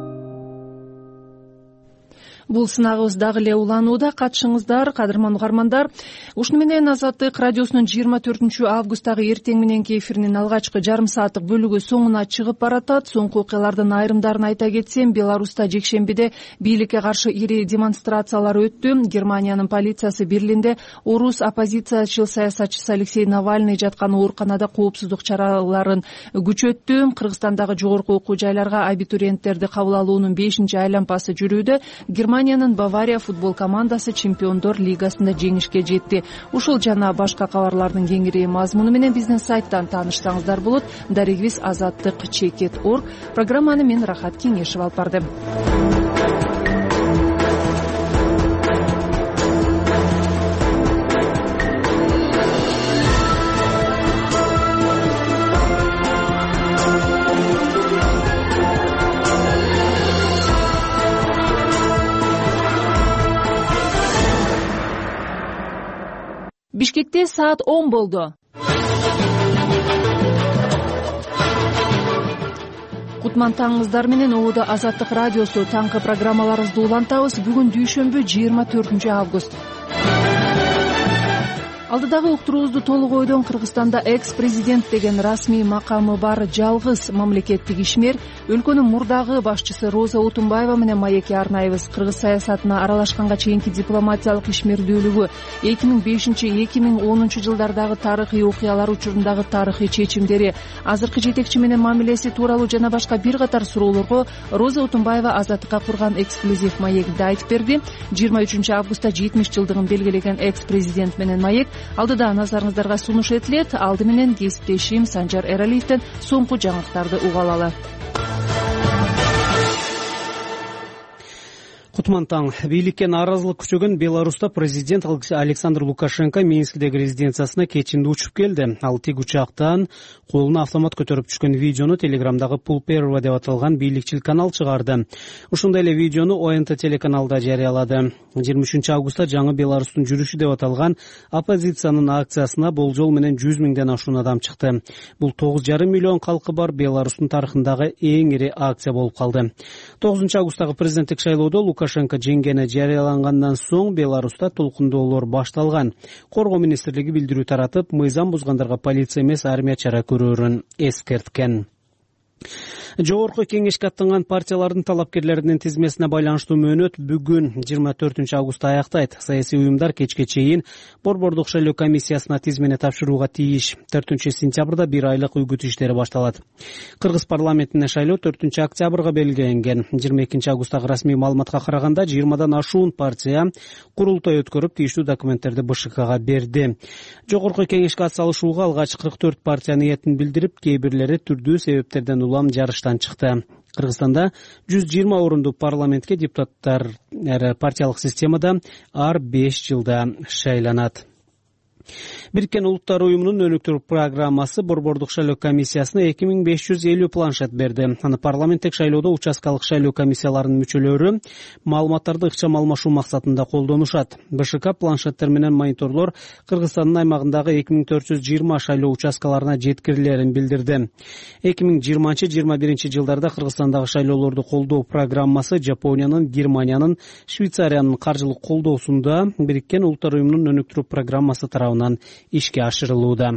Бул сынагыбыз дагы эле уланууда. Катышыңыздар, кадырман угармандар. Ушуну менен Азаттык радиосунун жыйырма төртүнчү августтагы эртең мененки эфиринин алгачкы жарым сааттык бөлүгү соңуна чыгып баратат. Соңку окуялардын айрымдарын айта кетсем, Беларуста жекшембиде бийликке каршы ири демонстрациялар өттү. Германиянын полициясы Берлинде орус оппозициячыл саясатчысы Алексей Навальный жаткан ооруканада коопсуздук чараларын күчөттү. Кыргызстандагы жогорку окуу жайларга абитуриенттерди кабыл алуунун бешинчи айлампасы жүрүүдө. Германия Германиянын Бавария футбол командасы Чемпиондор лигасында жеңишке жетти. Ушул жана башка кабарлардын кеңири мазмуну менен биздин сайттан таанышсаңыздар болот. Дарегибиз азаттык чекит точка орг. Программаны мен Рахат Кеңешев алып бардым. Бишкекте саат он болду. Кутман таңыңыздар менен Ободо Азаттык радиосу таңкы программаларыбызды улантабыз. Бүгүн дүйшөмбү жыйырма төртүнчү август. Алдыдагы уктуруубузду толук ойдон Кыргызстанда экс-президент деген расмий макамы бар жалгыз мамлекеттик ишмер, өлкөнүн мурдагы башчысы Роза Отунбаева менен маекке арнайбыз. Кыргыз саясатына аралашканга чейинки дипломатиялык ишмердүүлүгү, эки миң бешинчи — эки миң онунчу жылдардагы тарыхый окуялар учурундагы тарыхый чечимдери, азыркы жетекчи менен мамилеси тууралуу жана башка бир катар суроолорго Роза Отунбаева Азаттыкка курган эксклюзив маекте айтып берди. жыйырма үчүнчү августта жетимиш жылдыгын белгилеген экс-президент менен маек алдыда назарыңыздарга сунуш этилет. Алды менен кесиптешим Санжар Эралиевден соңку жаңылыктарды уга алалы. Кутман таң. Бийликке нааразылык күчөгөн Беларуста президент Александр Лукашенко Минскидеги резиденциясына кечинде учуп келди. Ал тик учактан колуна автомат көтөрүп түшкөн видеону Телеграмдагы Пулперова деп аталган бийликчил канал чыгарды. Ушундай эле видеону О Н Т телеканалда жарыялады. жыйырма үчүнчү августта жаңы Беларустун жүрүшү деп аталган оппозициянын акциясына болжол менен жүз миңден ашуун адам чыкты. Бул тогуз жарым миллион калкы бар Беларустун тарыхындагы эң ири акция болуп калды. тогузунчу августтагы президенттик шайлоодо Лукашенко жеңгени жарыялангандан соң Беларуста толкундоолор башталган. Коргоо министрлиги билдирүү таратып, мыйзам бузгандарга полиция эмес армия чара көрөрүн эскерткен. Жогорку кеңешке аттанган партиялардын талапкерлеринин тизмесине байланыштуу мөөнөт бүгүн жыйырма төртүнчү августта аяктайт. Саясий уюмдар кечке чейин борбордук шайлоо комиссиясына тизмени тапшырууга тийиш. төртүнчү сентябрда бир айлык үгүт иштери башталат. Кыргыз парламентине шайлоо төртүнчү октябрга белгиленген. жыйырма экинчи августтагы расмий маалыматка караганда жыйырмадан ашуун партия курултай өткөрүп тийиштүү документтерди Б Ш Кга берди. Жогорку кеңешке атсалышууга алгач кырк төрт партия ниетин билдирип, кээ бирлери түрдүү себептерден улам жарыштан чыкты. Кыргызстанда жүз жыйырма орунду парламентке депутаттар партиялык системада ар беш жылда шайланат. Бириккен Улуттар уюмунун өнүктүрүү программасы борбордук шайлоо комиссиясына эки миң беш жүз элүү планшет берди. Аны парламенттик шайлоодо участкалык шайлоо комиссияларынын мүчөлөрү маалыматтарды ыкчам алмашуу максатында колдонушат. Б Ш К планшеттер менен мониторлор Кыргызстандын аймагындагы эки миң төрт жүз жыйырма шайлоо участкаларына жеткирилерин билдирди. эки миң жыйырманчы — жыйырма биринчи жылдарда Кыргызстандагы шайлоолорду колдоо программасы Жапониянын, Германиянын, Швейцариянын каржылык колдоосунда Бириккен Улуттар уюмунун өнүктүрүү программасы тарабынан ишке ашырылууда.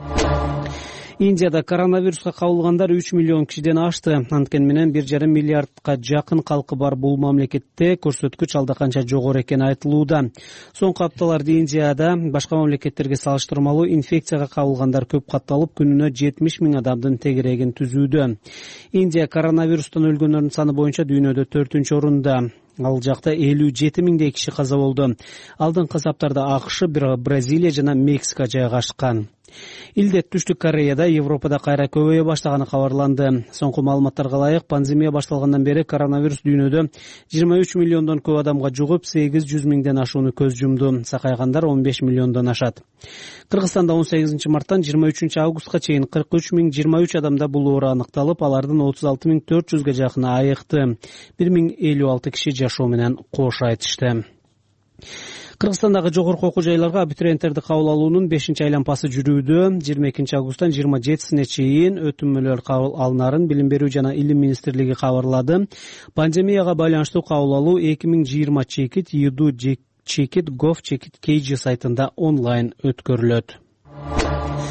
Индияда коронавируска кабылгандар үч миллион кишиден ашты. Анткени менен бир жарым миллиардка жакын калкы бар бул мамлекетте көрсөткүч алда канча жогору экени айтылууда. Соңку апталарда Индияда башка мамлекеттерге салыштырмалуу инфекцияга кабылгандар көп катталып, күнүнө жетимиш миң адамдын тегерегин түзүүдө. Индия коронавирустан өлгөндөрдүн саны боюнча дүйнөдө төртүнчү орунда. Ал жакта элүү жети миңдей киши каза болду. Алдыңкы саптарда А К Ш, Бразилия жана Мексика жайгашкан. Илдет Түштүк Кореяда, Европада кайра көбөйө баштаганы кабарланды. Соңку маалыматтарга ылайык, пандемия башталгандан бери коронавирус дүйнөдө жыйырма үч миллиондон көп адамга жугуп, сегиз жүз миңден ашууну көз жумду. Сакайгандар он беш миллиондон ашат. Кыргызстанда он сегизинчи марттан жыйырма үчүнчү августка чейин кырк үч миң жыйырма үч адамда бул оору аныкталып, алардын отуз алты миң төрт жүзгө жакыны айыкты. бир миң элүү алты киши жашоо менен кош айтышты. Кыргызстандагы жогорку окуу жайларга абитуриенттерди кабыл алуунун бешинчи айланпасы жүрүүдө. жыйырма экинчи августтан жыйырма жетисине чейин өтүнмөлөр кабыл алынарын Билим берүү жана Илим министрлиги кабарлады. Пандемияга байланыштуу кабыл алуу эки миң жыйырма чекит Юду чекит гов чекит kg сайтында онлайн өткөрүлөт.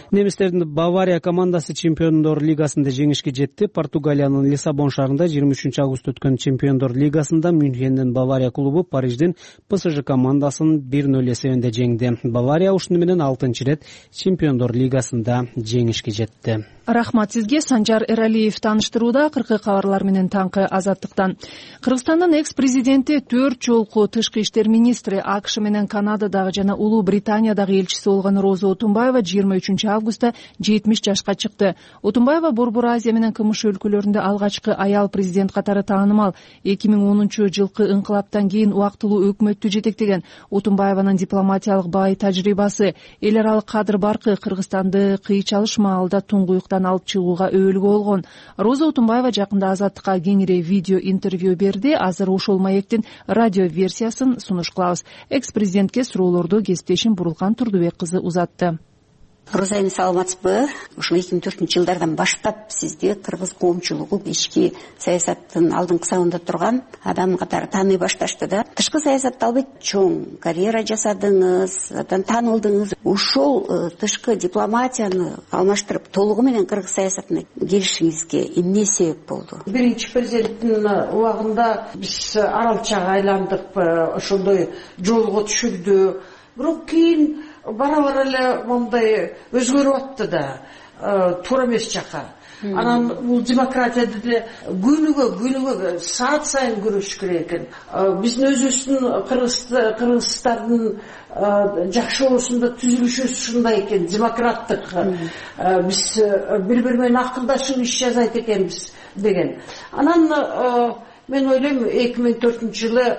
Немистердин Бавария командасы Чемпиондор лигасында жеңишке жетти. Португалиянын Лиссабон шаарында жыйырма үчүнчү август өткөн Чемпиондор лигасында Мюнхендин Бавария клубу Париждин ПСЖ командасын бир ноль эсебинде жеңди. Бавария ушуну менен алтынчы ирет Чемпиондор лигасында жеңишке жетти. Рахмат сизге. Санжар Эралиев тааныштырууда. Кыркы кабарлар менен таңкы Азаттыктан. Кыргызстандын экс-президенти төрт жолку тышкы иштер министри, АКШ менен Канададагы жана Улуу Британиядагы элчиси болгон Роза Отунбаева жыйырма үчүнчү августта жетимиш жашка чыкты. Отунбаева Борбор Азия менен КМШ өлкөлөрүндө алгачкы аял президент катары таанымал. эки миң онунчу жылкы инкылаптан кийин убактылуу өкмөттү жетектеген. Отунбаеванын дипломатиялык бай тажрыйбасы, эл аралык кадыр баркы Кыргызстанды кыйчалыш маалда туңгуюктан алып чыгууга өбөлгө болгон. Роза Отунбаева жакында Азаттыкка кеңири видео интервью берди. Азыр ушул маектин радио версиясын сунуш кылабыз. Экс-президентке суроолорду кесиптешим Бурулкан Турдубек кызы узатты. Роза эми саламатсызбы? Ушул эки миң төртүнчү жылдардан баштап сизди кыргыз коомчулугу ички саясаттын алдыңкы сабында турган адам катары тааный башташты да. Тышкы саясатта албетте чоң карьера жасадыңыз, андан таанылдыңыз. Ушул тышкы дипломатияны алмаштырып толугу менен кыргыз саясатына келишиңизге эмне себеп болду? Биринчи президенттин убагында биз аралчага айландык ошондой жолго түшүрдү. Бирок кийин бара бара эле мондай өзгөрүп атты да, туура эмес жака. Анан бул демократияда деле күнүгө күнүгө саат сайын күрөшүш керек экен. Биздин өзүбүздүн кыргызстардын жакшылоосунда түзүлүшүбүз ушундай экен, демократтык. Биз бири бири менен акылдашып иш жасайт экенбиз деген. Анан мен ойлойм эки миң төртүнчү жылы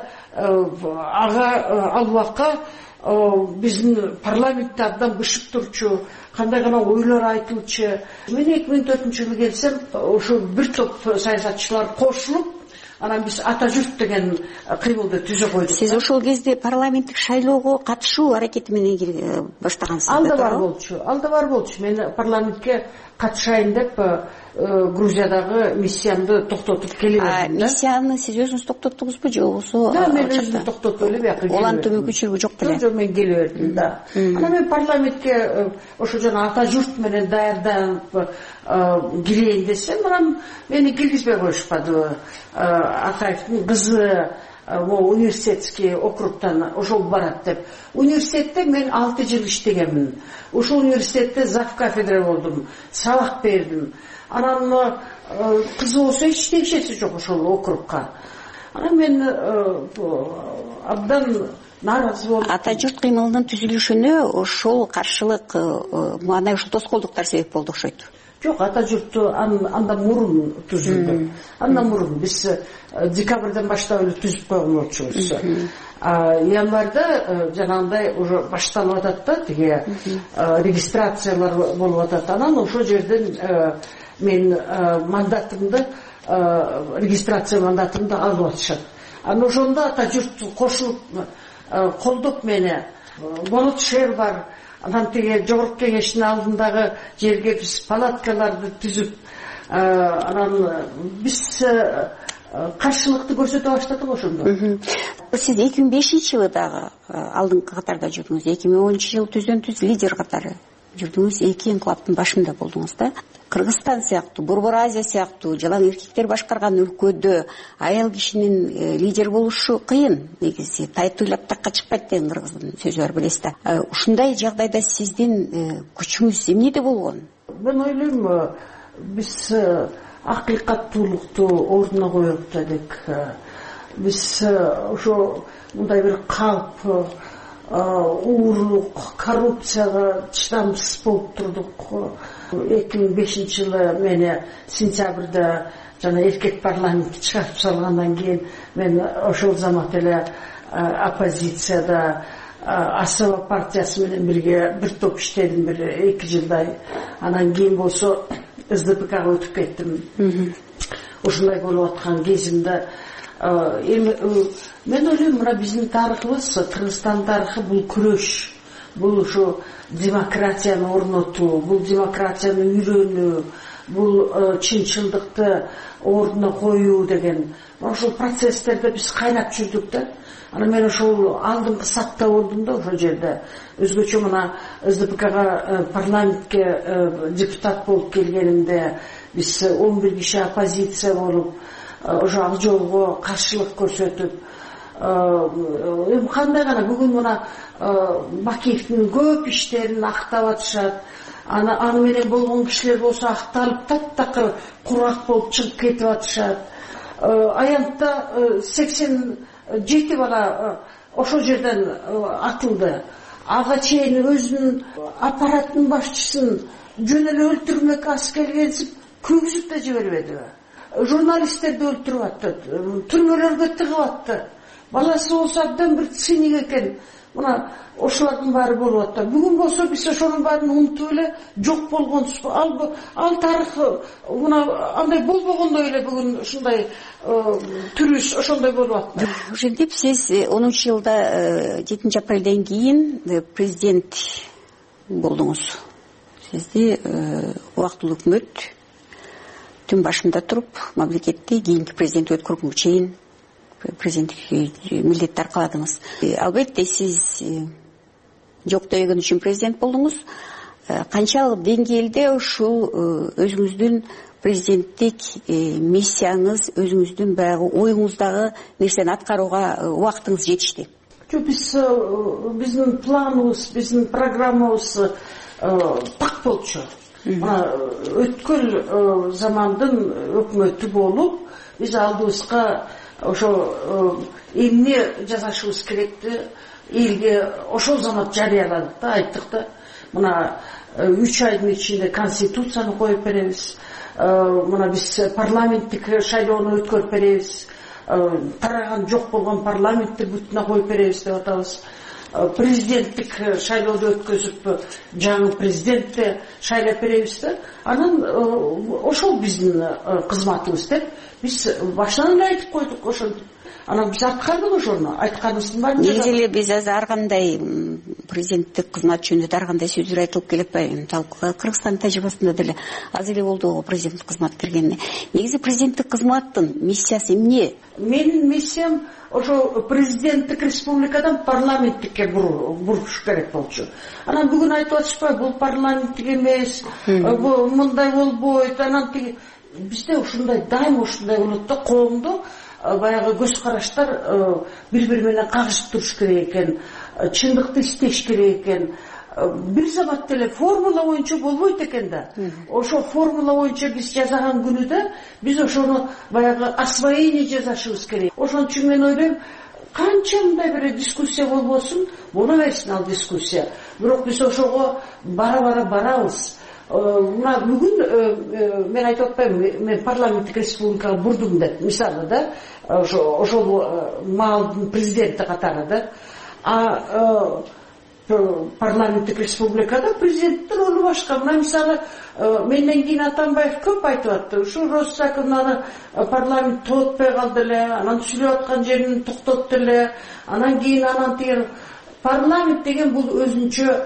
ага ал убакка биздин парламентте абдан бышып турчу, кандай гана ойлор айтылчу. Мен эки миң төртүнчү жылы келсем, ошо бир топ саясатчылар кошулуп, анан биз ата журт деген кыймылды түзө койдук. Сиз ошол кезде парламенттик шайлоого катышуу аракети менен баштагансыз. Алда бар болчу, алда бар болчу. Мен парламентке катышайын деп Грузиядагы миссиямды токтотуп келе бердим. Миссияны сиз өзүңүз токтоттуңузбу же болбосо? Да, мен өзүм токтотуп эле бияка. Улан төмөнкүчүлүгү жок беле? Жок, мен келе бердим да. Анан мен парламентке ошо жана ата журт менен даярданып кирейин десем, анан мени киргизбей коюшпады. Акаевдин кызы могу университетский округтан ошол барат деп. Университетте мен алты жыл иштегенмин. Ошол университетте зав кафедра болдум, сабак бердим. Анан кызы болсо эч тиешеси жок ошол округка. Анан мен абдан нааразы болдум. Ата журт кыймылынын түзүлүшүнө ошол каршылык, мына ушул тоскоолдуктар себеп болду окшойт. Жок, ата журтту андан мурун түзүлдү. Андан мурун биз декабрдан баштап эле түзүп койгон болчубуз. Январда жанагындай уже башталып атат да, тиги регистрациялар болуп атат. Анан ошол жерден мен мандатымды, регистрация мандатымды алып атышат. Анан ошондо ата журт кошулуп колдоп мени. Болот шер бар. Анан тиги жогорку кеңештин алдындагы жерге биз палаткаларды түзүп, анан биз каршылыкты көрсөтө баштадык ошондо. Сиз эки миң бешинчи жылы дагы алдыңкы катарда жүрдүңүз. эки миң онунчу жылы түздөн түз лидер катары жүрдүңүз. Эки инкылаптын башында болдуңуз да. Кыргызстан сыяктуу, Борбор Азия сыяктуу жалаң эркектер башкарган өлкөдө аял кишинин лидер болушу кыйын. Негизи тайтыйлап такка чыкпайт деген кыргыздын сөзү бар, билесиз да. Ушундай жагдайда сиздин күчүңүз эмнеде болгон? Мен ойлойм, биз акыйкаттуулукту ордуна коелук дедик. Биз ошо мындай бир калп, уурлук, коррупцияга чыдамсыз болуп турдук. эки миң бешинчи жылы мени сентябрда жана эркек парламентке чыгарып салгандан кийин мен ошол замат эле оппозицияда Асаба партиясы менен бирге бир топ иштедим, бир эки жылдай. Анан кийин болсо СДПКга өтүп кеттим. Ушундай болуп аткан кезимде эми мен ойлойм, мына биздин тарыхыбыз, Кыргызстан тарыхы бул күрөш, бул ушу демократияны орнотуу, бул демократияны үйрөнүү, бул чынчылдыкты ордуна коюу деген ошол процесстерде биз кайнап жүрдүк да. анан мен ошол алдыңкы сапта болдум да ошол жерде. Өзгөчө мына СДПКга парламентке депутат болуп келгенимде биз он бир киши оппозиция болуп ошо ал жолго каршылык көрсөтүп, эми кандай гана бүгүн мына Бакиевдин көп иштерин актап атышат. Аны менен болгон кишилер болсо акталып таптакыр курак болуп чыгып кетип атышат. Аянтта сексен жети бала ошол жерден атылды. Ага чейин өзүнүн аппараттын башчысын жөн эле өлтүрмөк ас келгенсип күйгүзүп да жибербедиби? Журналисттерди өлтүрүп атты, түрмөлөргө тыгып атты. Баласы болсо абдан бир циник экен. Мына ошолордун баары болуп атты. Бүгүн болсо биз ошонун баарын унутуп эле жок болгонбуз. Ал ал тарых мына андай болбогондой эле бүгүн ушундай түрүш ошондой болуп атты. Ошентип сиз онунчу жылда жетинчи апрелден кийин президент болдуңуз. Сизди убактылуу өкмөт түн башында туруп мамлекетти кийинки президент өткөргөнгө чейин президенттик милдетти аркаладыңыз. Албетте сиз жоктой эгөн үчүн президент болдуңуз. Канчалык деңгээлде ушул өзүңүздүн президенттик миссияңыз, өзүңүздүн баягы оюңуздагы нерсени аткарууга убактыңыз жетишти? Жок, биз биздин планыбыз, биздин программабыз так болчу. Өткөн замандын өкмөтү болуп, биз алдыбызга ошо эмне жасашыбыз керекти, элге ошол замат жарыяладык да, айттык да. Мына үч айдын ичинде конституцияны коюп беребиз. Мына биз парламенттик шайлоону өткөрүп беребиз. Тараган жок болгон парламентти бүтүнө коюп беребиз деп атабыз. Президенттик шайлоодо өткөзүп, жаңы президентти шайлап беребиз да. Анан ошол биздин кызматыбыз деп биз башынан эле айтып койдук ошентип. Анан биз аткардык ошону, айтканыбыздын баарын жаздык. Негизи биз азыр ар кандай президенттик кызмат жөнүндө ар кандай сөздөр айтылып келет атпайбы? Мисалы Кыргызстандын тажрыйбасында деле аз эле болду го президенттик кызмат киргенине. Негизи президенттик кызматтын миссиясы эмне? Менин миссиям ошо президенттик республикадан парламенттикке буруш керек болчу. Анан бүгүн айтып атышпайбы, бул парламенттик эмес, бул мындай болбойт, анан тиги бизде ушундай дайым ушундай болот да, коомдо баягы көз караштар бири-бири менен кагышып туруш керек экен, чындыкты издеш керек экен. Бир замат деле формула боюнча болбойт экен да. Ошо формула боюнча биз жасаган күнүдө биз ошону баягы освоение жасашыбыз керек. Ошон үчүн мен ойлойм, канча мындай бир дискуссия болбосун, боло берсин ал дискуссия. Бирок биз ошого бара-бара барабыз. Мына бүгүн мен айтып атпайбы, мен парламенттик республикага бурдум деп, мисалы да, ошол маалдын президенти катары да. А парламенттик республикада президенттин ролу башка. Мына мисалы менден кийин Атамбаев көп айтып атты. Ушу Россаковнаны парламент тоотпой калды эле, анан сүйлөп аткан жерин токтотту эле. Анан кийин анан деген парламент деген бул өзүнчө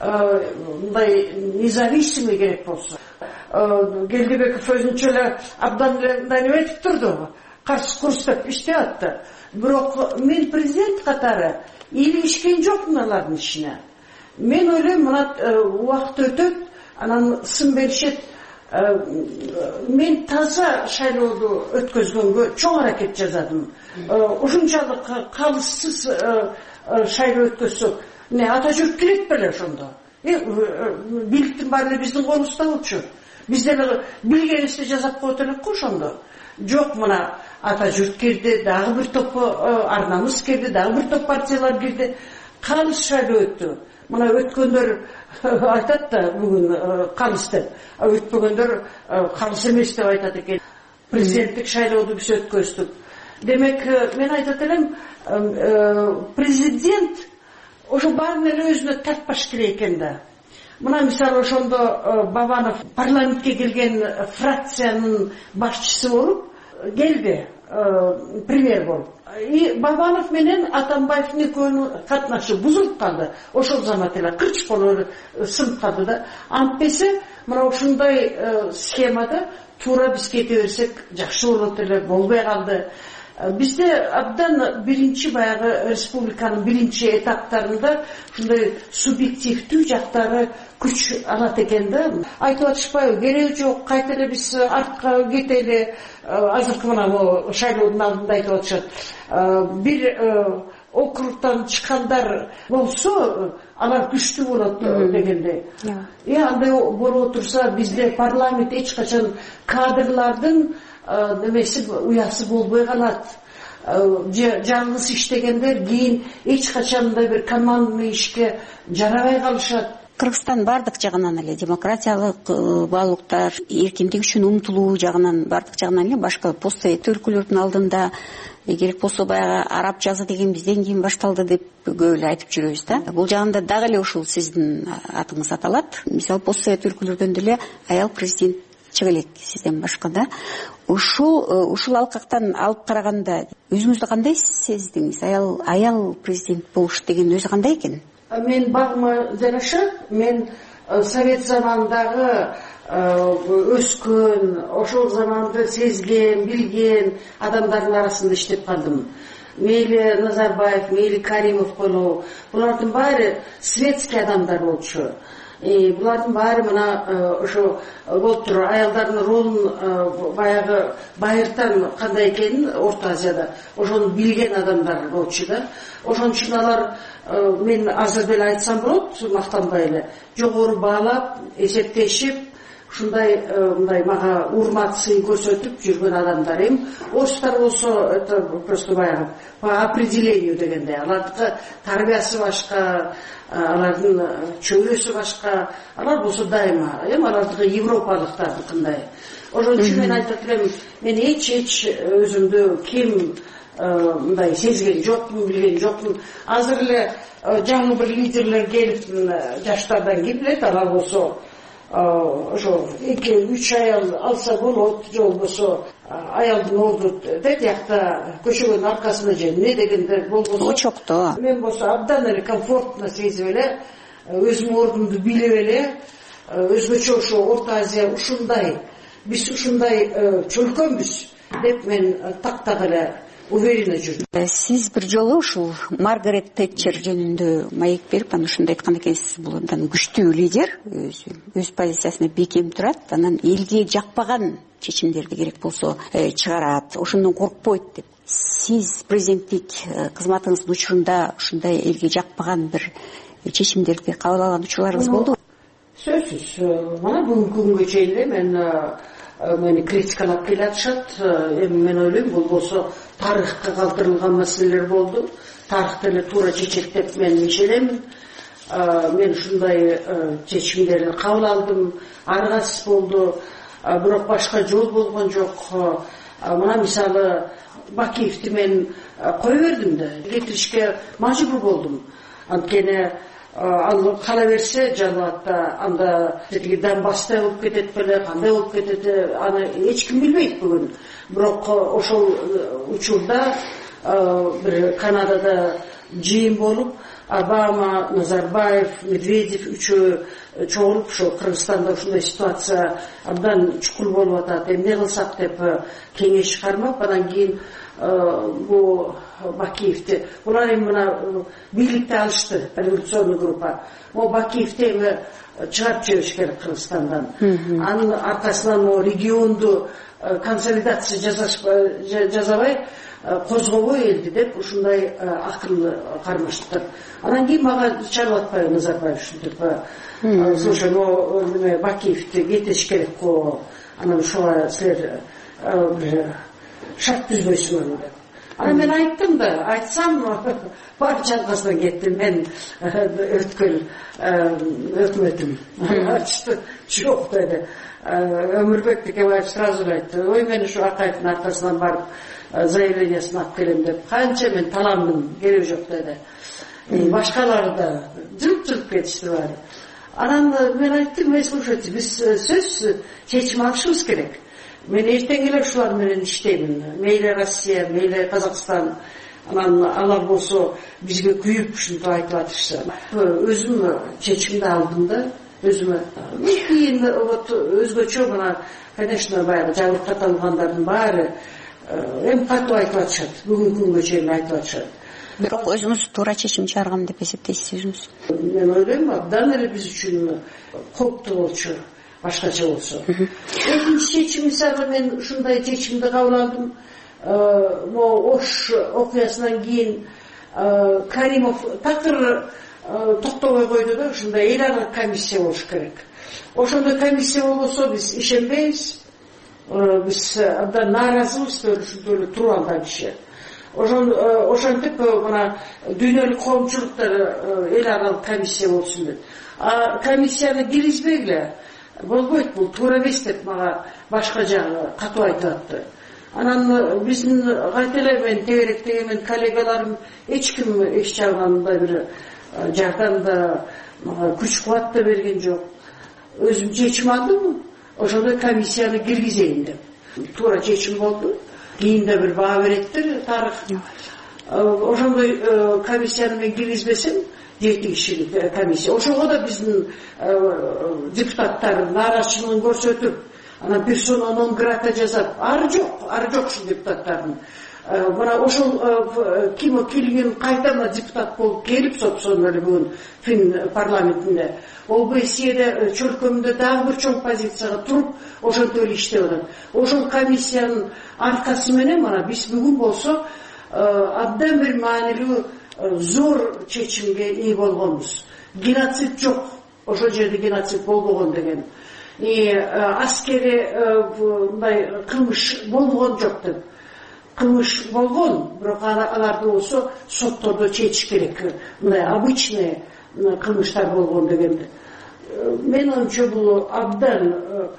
мындай независимый керек болсо. Келдибеков өзүнчө эле абдан эле мындай неметип турду. Каршы курс деп иштеп атты. Бирок мен президент катары илишкен жокмун алардын ишине. Мен ойлойм, мына убакыт өтөт, анан сын беришет. Мен таза шайлооду өткөзгөнгө чоң аракет жасадым. Ушунчалык калыссыз шайлоо өткөзсөк, не ата журт кирет беле ошондо? Бийликтин баары эле биздин колубузда болчу. Биз деле билгенибизди жасап коет элек го ошондо. Жок, мына ата журт кирди, дагы бир топ арнамыз кирди, дагы бир топ партиялар кирди. Калыс шайлоо өттү. Мына өткөндөр айтат да бүгүн калыс деп. Өтпөгөндөр калыс эмес деп айтат экен. Президенттик шайлооду биз өткөздүк. Демек, мен айтат элем, президент ошо баарын эле өзүнө тартпаш керек экен да. Мына мисалы ошондо Бабанов парламентке келген фракциянын башчысы болуп келди, премьер болуп. И Бабанов менен Атамбаевдин экөөнүн катнашы бузулуп калды. Ошол замат эле кырч болуп сынып калды да. Антпесе мына ушундай схемада туура биз кете берсек жакшы болот эле, болбой калды. бизде абдан биринчи баягы республиканын биринчи этаптарында ушундай субъективдүү жактары күч алат экен да. Айтып атышпайбы, кереги жок, кайта эле биз артка кетели. Азыркы мына могу шайлоодун алдында айтып атышат. Бир округтан чыккандар болсо, алар күчтүү болот дегендей. Э андай болуп турса, бизде парламент эч качан кадрлардын немеси уясы болбой калат. Жалгыз иштегендер кийин эч качан да бир командный ишке жарабай калышат. Кыргызстан бардык жагынан эле демократиялык баалуулуктар, эркиндик үчүн умтулуу жагынан, бардык жагынан эле башка постсовет өлкөлөрдүн алдында керек болсо баягы араб жазы деген бизден кийин башталды деп көп эле айтып жүрөбүз да. Бул жагында дагы эле ушул сиздин атыңыз аталат. Мисалы постсовет өлкөлөрдөн деле аял президент чыга элек сизден башка да. Ушул ушул алкактан алып караганда өзүңүздү кандай сездиңиз? Аял аял президент болуш деген өзү кандай экен? Мен багыма жараша, мен совет заманындагы өскөн, ошол заманды сезген, билген адамдардын арасында иштеп калдым. Мейли Назарбаев, мейли Каримов болобу, булардын баары светский адамдар болчу. Булардын баары мына ошо болуптур, аялдардын ролун баягы байыртан кандай экенин Орто Азияда ошону билген адамдар болчу да. Ошон үчүн алар мен азыр деле айтсам болот, мактанбай эле жогору баалап, эсептешип, ушундай мындай мага урмат сый көрсөтүп жүргөн адамдар. Эми орустар болсо это просто баягы по определению дегендей, алардыкы тарбиясы башка, алардын чөйрөсү башка, алар болсо дайыма, эми алардыкы европалыктардыкындай. Ошон үчүн мен айтып элем, мен эч эч өзүмдү кем мындай сезген жокмун, билген жокмун. Азыр эле жаңы бир лидерлер келип, жаштардан ким билет, алар болсо ошо эки үч аял алса болот, же болбосо аялдын орду тиякта көчөгөнүн аркасына же эмне дегендер болбосо очокто. Мен болсо абдан эле комфортно сезип эле, өзүмдүн ордумду билип эле, өзгөчө ошо Орто Азия ушундай, биз ушундай чөлкөнбүз деп мен тактак эле уверенно жүрдүм. Сиз бир жолу ушул Маргарет Тэтчер жөнүндө маек берип, анан ушундай айткан экенсиз, бул андан күчтүү лидер, өз позициясына бекем турат, анан элге жакпаган чечимдерди керек болсо чыгарат, ошондон коркпойт деп. Сиз президенттик кызматыңыздын учурунда ушундай элге жакпаган бир чечимдерди кабыл алган учурларыңыз болдубу? Сөзсүз. Мына бүгүнкү күнгө чейин эле мен мени критикалап келатышат. Эми мен ойлойм, бул болсо тарыхка калтырылган маселелер болду. Тарыхты эле туура чечет деп мен ишенемин. Мен ушундай чечимдерди кабыл алдым, аргасыз болду, бирок башка жол болгон жок. Мына мисалы Бакиевди мен кое бердим да, кетиришке мажбур болдум. Анткени ал кала берсе жалаатта анда тиги Донбасстай болуп кетет беле, кандай болуп кетет, аны эч ким билбейт бүгүн. Бирок ошол учурда бир Канадада жыйын болуп, Обама, Назарбаев, Медведев үчөө чогулуп ошо Кыргызстанда ушундай ситуация абдан чукул болуп атат, эмне кылсак деп кеңеш кармап, анан кийин бул Бакиевди, булар эми мына бийликти алышты, революционный группа. Могу Бакиевди эми чыгарып жибериш керек Кыргызстандан. Анын аркасынан могу регионду консолидация жасабай, козгобой элди деп ушундай акыл кармаштыр. Анан кийин мага чалып атпайбы Назарбаев ушинтип, слушай, но Бакиевди кетиш керек го, анан ушуга силер шарт түзбөйсүңөр деп. Анан мен айттым да, айтсам бар чалкасынан кеттим мен өткөн өкмөтүм. Ачты жок деди. Өмүрбек Текебаев сразу айтты, ой мен ушу Акаевдин аркасынан барып заявлениясын алып келем деп. Канча мен таламдым, кереги жок деди. Башкалары да жылып-жылып кетишти баары. Анан мен айттым, эй, слушайте, биз сөз чечим алышыбыз керек. Мен эртең эле ушулар менен иштеймин. Мейли Россия, мейли Казакстан, анан алар болсо бизге күйүп ушинтип айтып атышса. Өзүм чечимди алдым да, өзүмө. Кийин вот өзгөчө мына, конечно, баягы жабыркатылгандардын баары эми катуу айтып атышат, бүгүнкү күнгө чейин айтып атышат. Бирок өзүңүз туура чечим чыгарган деп эсептейсиз өзүңүз? Мен ойлойм, абдан эле биз үчүн кооптуу болчу, башкача болсо. Экинчи чечим, мисалы мен ушундай чечимди кабыл алдым. Могу Ош окуясынан кийин Каримов такыр токтобой койду да, ушундай эл аралык комиссия болуш керек. Ошондой комиссия болбосо биз ишенбейбиз. Биз абдан нааразыбыз, ушинтип эле Тууралдагы киши. Ошентип мына дүйнөлүк коомчулуктар эл аралык комиссия болсун деп. А комиссияны киргизбегиле, болбойт, бул туура эмес деп мага башка жагы катуу айтып атты. Анан биздин кайта эле мен тегеректеги менин коллегаларым эч ким эч жагынан мындай бир жардам да мага күч кубат да берген жок. Өзүм чечим алдым, ошондой комиссияны киргизейин деп. Туура чечим болду. Кийин да бир баа береттир тарых. Ошондой комиссияны мен киргизбесем, жети кишилик комиссия. Ошого да биздин депутаттар нааразычылыгын көрсөтүп, анан персона нон грата жазап, ары жок, ары жок ушул депутаттардын. Мына ошол ким келген кайта депутат болуп келип, собственно эле бүгүн фин парламентинде, ол БСЕде чөлкөмүндө дагы бир чоң позицияга туруп, ошентип эле иштеп атат. Ошол комиссиянын аркасы менен мына биз бүгүн болсо абдан бир маанилүү зор чечимге ээ болгонбуз. Геноцид жок, ошол жерде геноцид болбогон деген. И аскери мындай кылмыш болгон жок деп. Кылмыш болгон, бирок аларды болсо соттордо чечиш керек. Мындай обычный кылмыштар болгон дегенди. Мен оюмча бул абдан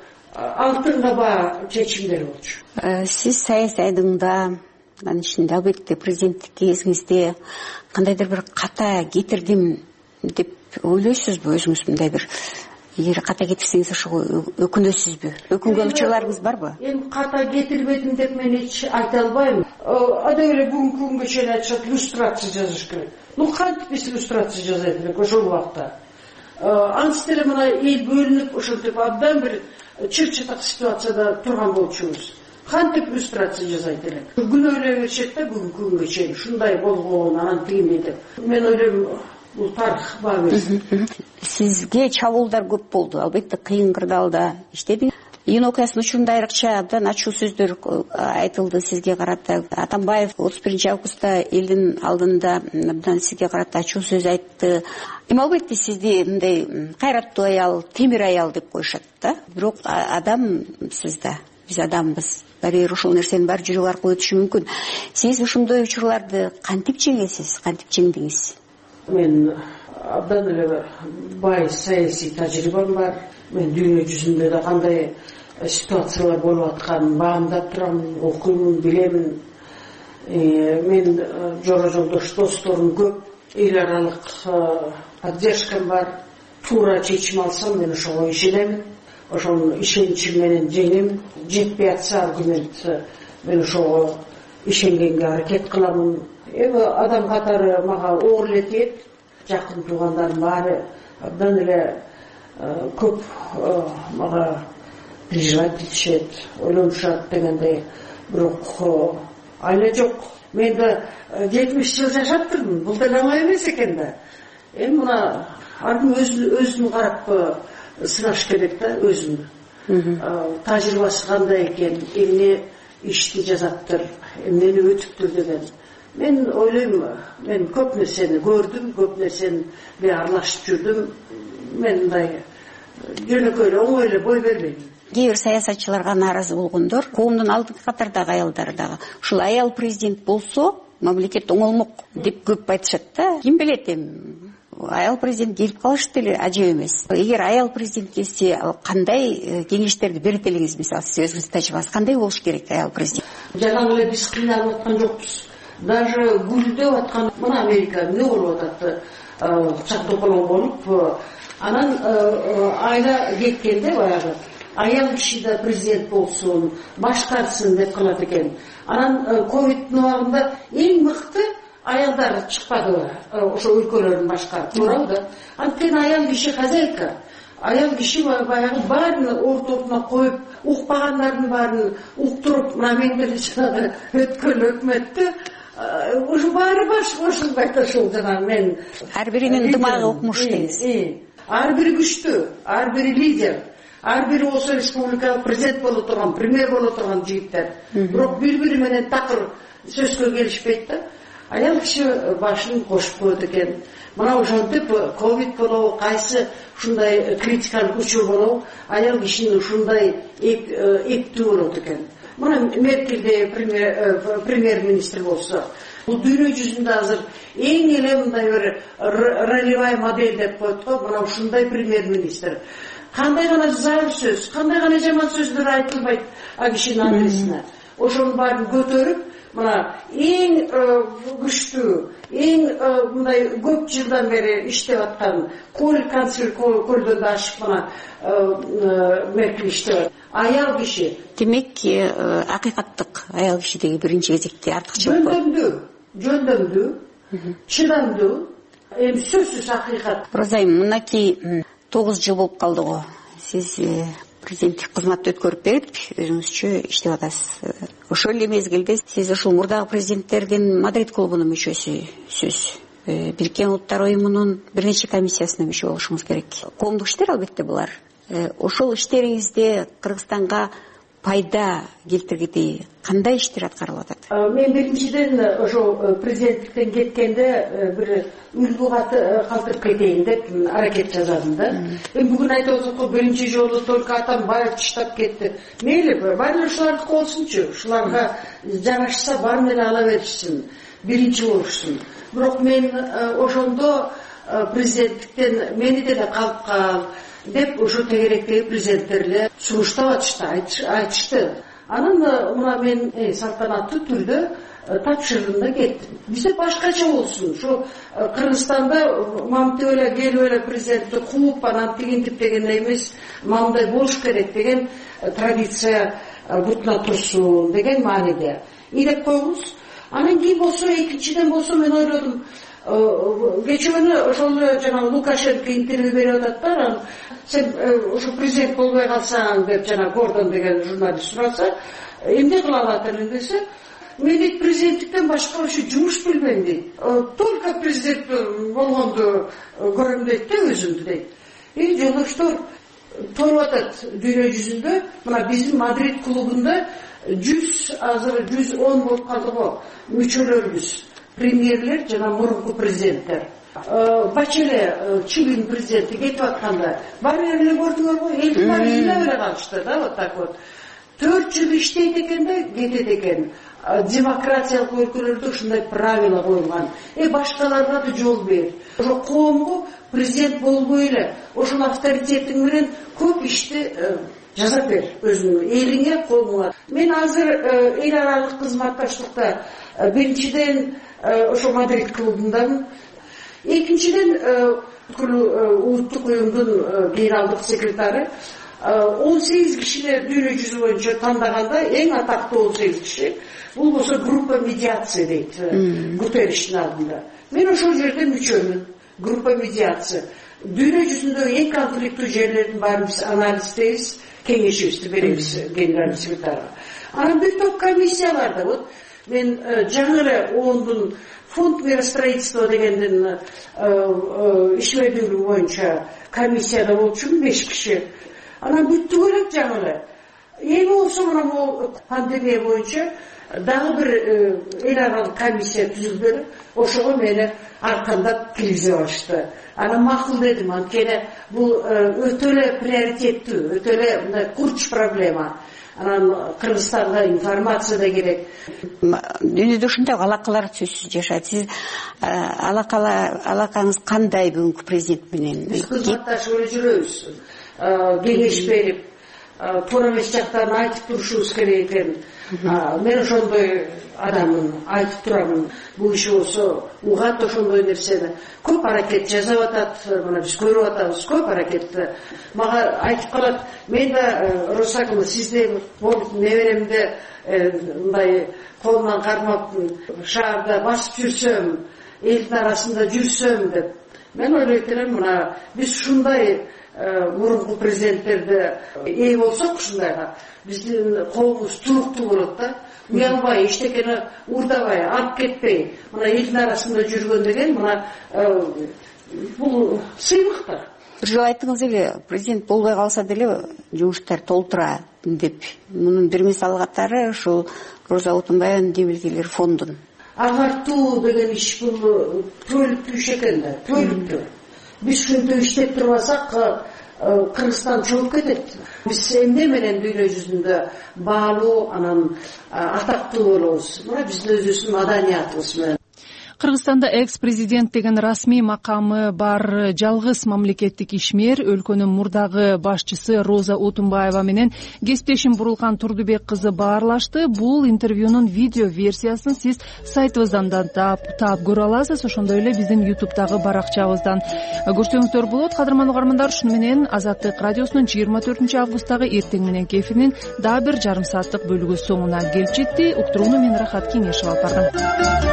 алтынга баа чечимдер болчу. Сиз саясий айдыңда, анын ичинде албетте президенттик кезиңизде кандайдыр бир ката кетирдим деп ойлойсузбу өзүңүз? Мындай бир эгер ката кетирсеңиз ошого өкүнөсүзбү? Өкүнгөн учурларыңыз барбы? Эми ката кетирбедим деп мен эч айта албайм. Ада эле бүгүнкү күнгө чейин айтышат, иллюстрация жазыш керек. Ну кантип биз иллюстрация жазайт элек ошол убакта? Антип эле мына эл бөлүнүп, ошентип абдан бир чыр-чатак ситуацияда турган болчубуз. Кантип иллюстрация жазайт элек? Күнөөлөй беришет да бүгүнкү күнгө чейин, ушундай болгон, анан тигиндей деп. Мен ойлойм, бул тарых баа берсин. Сизге чабуулдар көп болду, албетте кыйын кырдаалда иштедиңиз. Июнь окуясынын учурунда айрыкча абдан ачуу сөздөр айтылды сизге карата. Атамбаев отуз биринчи августта элдин алдында абдан сизге карата ачуу сөз айтты. Эми албетте сизди мындай кайраттуу аял, темир аял деп коюшат да. Бирок адам сиз да, биз адамбыз. Баары ошол нерсенин баары жүрөк аркылуу өтүшү мүмкүн. Сиз ушундой учурларды кантип жеңесиз, кантип жеңдиңиз? Мен абдан эле бай саясий тажрыйбам бар. Мен дүйнө жүзүндө да кандай ситуациялар болуп атканын баамдап турам, окуймун, билемин. Мен жора жолдош досторум көп, эл аралык поддержкам бар. Туура чечим алсам, мен ошого ишенемин. Ошол ишеничим менен жеңем. Жетпей атса аргумент, мен ошого ишенгенге аракет кыламын. Эми адам катары мага оор эле тиет. Жакын туугандарым баары абдан эле көп мага переживать этишет, ойлонушат дегендей. Бирок айла жок. Мен да жетимиш жыл жашаптырмын. Бул деле оңой эмес экен да. Эми мына ардын өзүн карап сынаш керек да, өзүн. Тажрыйбасы кандай экен, эмне ишти жазаптыр, эмнени өтүптүр деген. Мен ойлойм, мен көп нерсени көрдүм, көп нерсени аралашып жүрдүм. Мен мындай жөнөкөй эле оңой эле бой бербейм. Кээ бир саясатчыларга нааразы болгондор, коомдун алдыңкы катардагы аялдары дагы ушул аял президент болсо, мамлекет оңолмок деп көп айтышат да. Ким билет эми, аял президент келип калышы деле ажап эмес. Эгер аял президент келсе, кандай кеңештерди берет элеңиз? Мисалы, сиз өзүңүз тажрыйбаңыз кандай болуш керек аял президент? Жанагы эле биз кыйналып аткан жокпуз. Даже гүлдөп аткан мына Америка эмне болуп атат? Чактополоң болуп, анан айла кеткенде баягы аял киши да президент болсун, башкарсын деп кылат экен. Анан ковидтин убагында эң мыкты аялдар чыкпадыбы ошо өлкөлөрдүн башкарып, туурабы да? Анткени аял киши хозяйка. аял киши баягы баарын ортосуна коюп, укпагандардын баарын уктуруп, мына мен деле жанагы өткөн өкмөттү ушу баары баш кошулбайт ошол жанагы мен ар биринин дымагы укмуш дейсиз. Ар бири күчтүү, ар бири лидер, ар бири болсо республикалык президент боло турган, премьер боло турган жигиттер. Бирок бири бири менен такыр сөзгө келишпейт да. Аял киши башын кошуп коет экен. Мына ошентип ковид болобу, кайсы ушундай критикалык учур болобу, аял кишинин ушундай эптүү болот экен. Мына Меркелде премьер-министр болсо, бул дүйнө жүзүндө азыр эң эле мындай бир ролевой модель деп коет го, мына ушундай премьер-министр. Кандай гана зар сөз, кандай гана жаман сөздөр айтылбайт а кишинин адресине. Ошонун баарын көтөрүп, мына эң күчтүү, эң мындай көп жылдан бери иштеп аткан Коль канцлер Кольдон ашып мына Меркель иштеп. Аял киши. Демек, акыйкаттык аял кишидеги биринчи кезекте артыкчылык бар. Жөндөмдүү, жөндөмдүү, чыдамдуу, эми сөзсүз акыйкат. Розайым, мынакей тогуз жыл болуп калды го. Сиз президенттик кызматты өткөрүп берип, өзүңүзчө иштеп атасыз. Ошол эле мезгилде сиз ушул мурдагы президенттердин Мадрид клубунун мүчөсүсүз. Бириккен Улуттар уюмунун бир нече комиссиясына мүчө болушуңуз керек. Коомдук иштер албетте булар. Ошол иштериңизде Кыргызстанга пайда келтиргендей кандай иштер аткарылып атат? Мен биринчиден ошо президенттиктен кеткенде бир үлгү калтырып кетейин деп аракет жасадым да. Эми бүгүн айтып атат, биринчи жолу только Атамбаев таштап кетти. Мейли, баары ушулардыкы болсунчу, ушуларга жарашса баарын эле ала беришсин, биринчи болушсун. Бирок мен ошондо президенттиктен мени деле калып кал деп ошо тегеректеги президенттер сунуштап атышты, айтышты. Анан мына мен салтанаттуу түрдө тапшырдым да кеттим. Бизде башкача болсун. Ушу Кыргызстанда мамтып эле келип эле президентти кууп, анан тигинтип дегендей эмес, мындай болуш керек деген традиция бутуна турсун деген мааниде. И деп койгуз. Анан кийин болсо, экинчиден болсо мен ойлодум, кечүүнү ошол жана Лукашенко интервью берип атат да, сен ошо президент болбой калсаң деп жана Гордон деген журналист сураса, эмне кыла алатырың десе, мен дейт президенттиктен башка ошо жумуш билбейм дейт. Только президент болгонду көрөм дейт да өзүмдү дейт. И жолдоштор торуп атат дүйнө жүзүндө, мына биздин Мадрид клубунда жүз азыр жүз он болуп калды го мүчөлөрүбүз. Премьерлер жана мурунку президенттер. Бачеле Чилинин президенти кетип атканда баары эле көрдүңөр го, элдин баары ыйлап эле калышты да, вот так вот. төрт жыл иштейт экен да, кетет экен. Демократиялык өлкөлөрдө ушундай правила коюлган. Э башкаларга да жол бер. Ошо коомго президент болбой эле, ошонун авторитетиң менен көп ишти жасап бер өзүңө, элиңе, колуңа. Мен азыр эл аралык кызматташтыкта биринчиден ошо Мадрид клубундан, экинчиден улуттук уюмдун генералдык секретары он сегиз кишини дүйнө жүзү боюнча тандаганда эң атактуу он сегиз киши. Бул болсо группа медиация дейт Гутерриштин алдында. Мен ошол жерде мүчөмүн. Группа медиация. Дүйнө жүзүндөгү эң конфликттүү жерлердин баарын биз анализдейбиз, кеңешибизди беребиз генеральный секретарга. Анан бир топ комиссияларда, вот мен жаңы эле оондун фонд миростроительства дегендин ишмердүүлүгү боюнча комиссияда болчумун, беш киши. Анан бүттү элек жаңы эле. Эми болсо мына бул пандемия боюнча дагы бир эл аралык комиссия түзүлдү. Ошого мени аркандап киргизе башты. Анан макул дедим, анткени бул өтө эле приоритеттүү, өтө эле мындай курч проблема. Анан Кыргызстанга информация да керек. Дүйнөдө ушундай алакалар сөзсүз жашайт. Сиз алакаңыз кандай бүгүнкү президент менен? Биз кызматташып эле жүрөбүз. Кеңеш берип, туура эмес жактарын айтып турушубуз керек экен. Мен ошондой адаммын, айтып турамын. Бул иш болсо угат ошондой нерсени. Көп аракет жасап атат, мына биз көрүп атабыз, көп аракетти. Мага айтып калат, мен да Росакова сизде болуп неберемде мындай колунан кармап шаарда басып жүрсөм, элдин арасында жүрсөм деп. Мен ойлойт элем, мына биз ушундай мурунку президенттерди ээ болсок ушундайга биздин коомубуз туруктуу болот да, уялбай эчтекени уурдабай алып кетпей мына элдин арасында жүргөн деген мына бул сыйлык да. Бир жолу айттыңыз эле, президент болбой калса деле жумуштар толтура деп. Мунун бир мисал катары ушул Роза Отунбаеванын демилгелер фондун агартуу деген иш бул түбөлүктүү иш экен да, түбөлүктүү. Биз ушинтип иштеп турбасак Кыргызстан чогуп кетет. Биз эмне менен дүйнө жүзүндө баалуу анан атактуу болобуз? Мына биздин өзүбүздүн маданиятыбыз менен. Кыргызстанда экс-президент деген расмий макамы бар жалгыз мамлекеттик ишмер өлкөнүн мурдагы башчысы Роза Отунбаева менен кесиптешим Бурулкан Турдубек кызы баарлашты. Бул интервьюнун видео версиясын сиз сайтыбыздан да таап көрө аласыз. Ошондой эле биздин ютубтагы баракчабыздан көрсөңүздөр болот. Кадырман угармандар, ушуну менен Азаттык радиосунун жыйырма төртүнчү августтагы эртең мененки эфиринин дагы бир жарым сааттык бөлүгү соңуна келип жетти. Уктурууну мен Рахат Кеңешева алып бардым.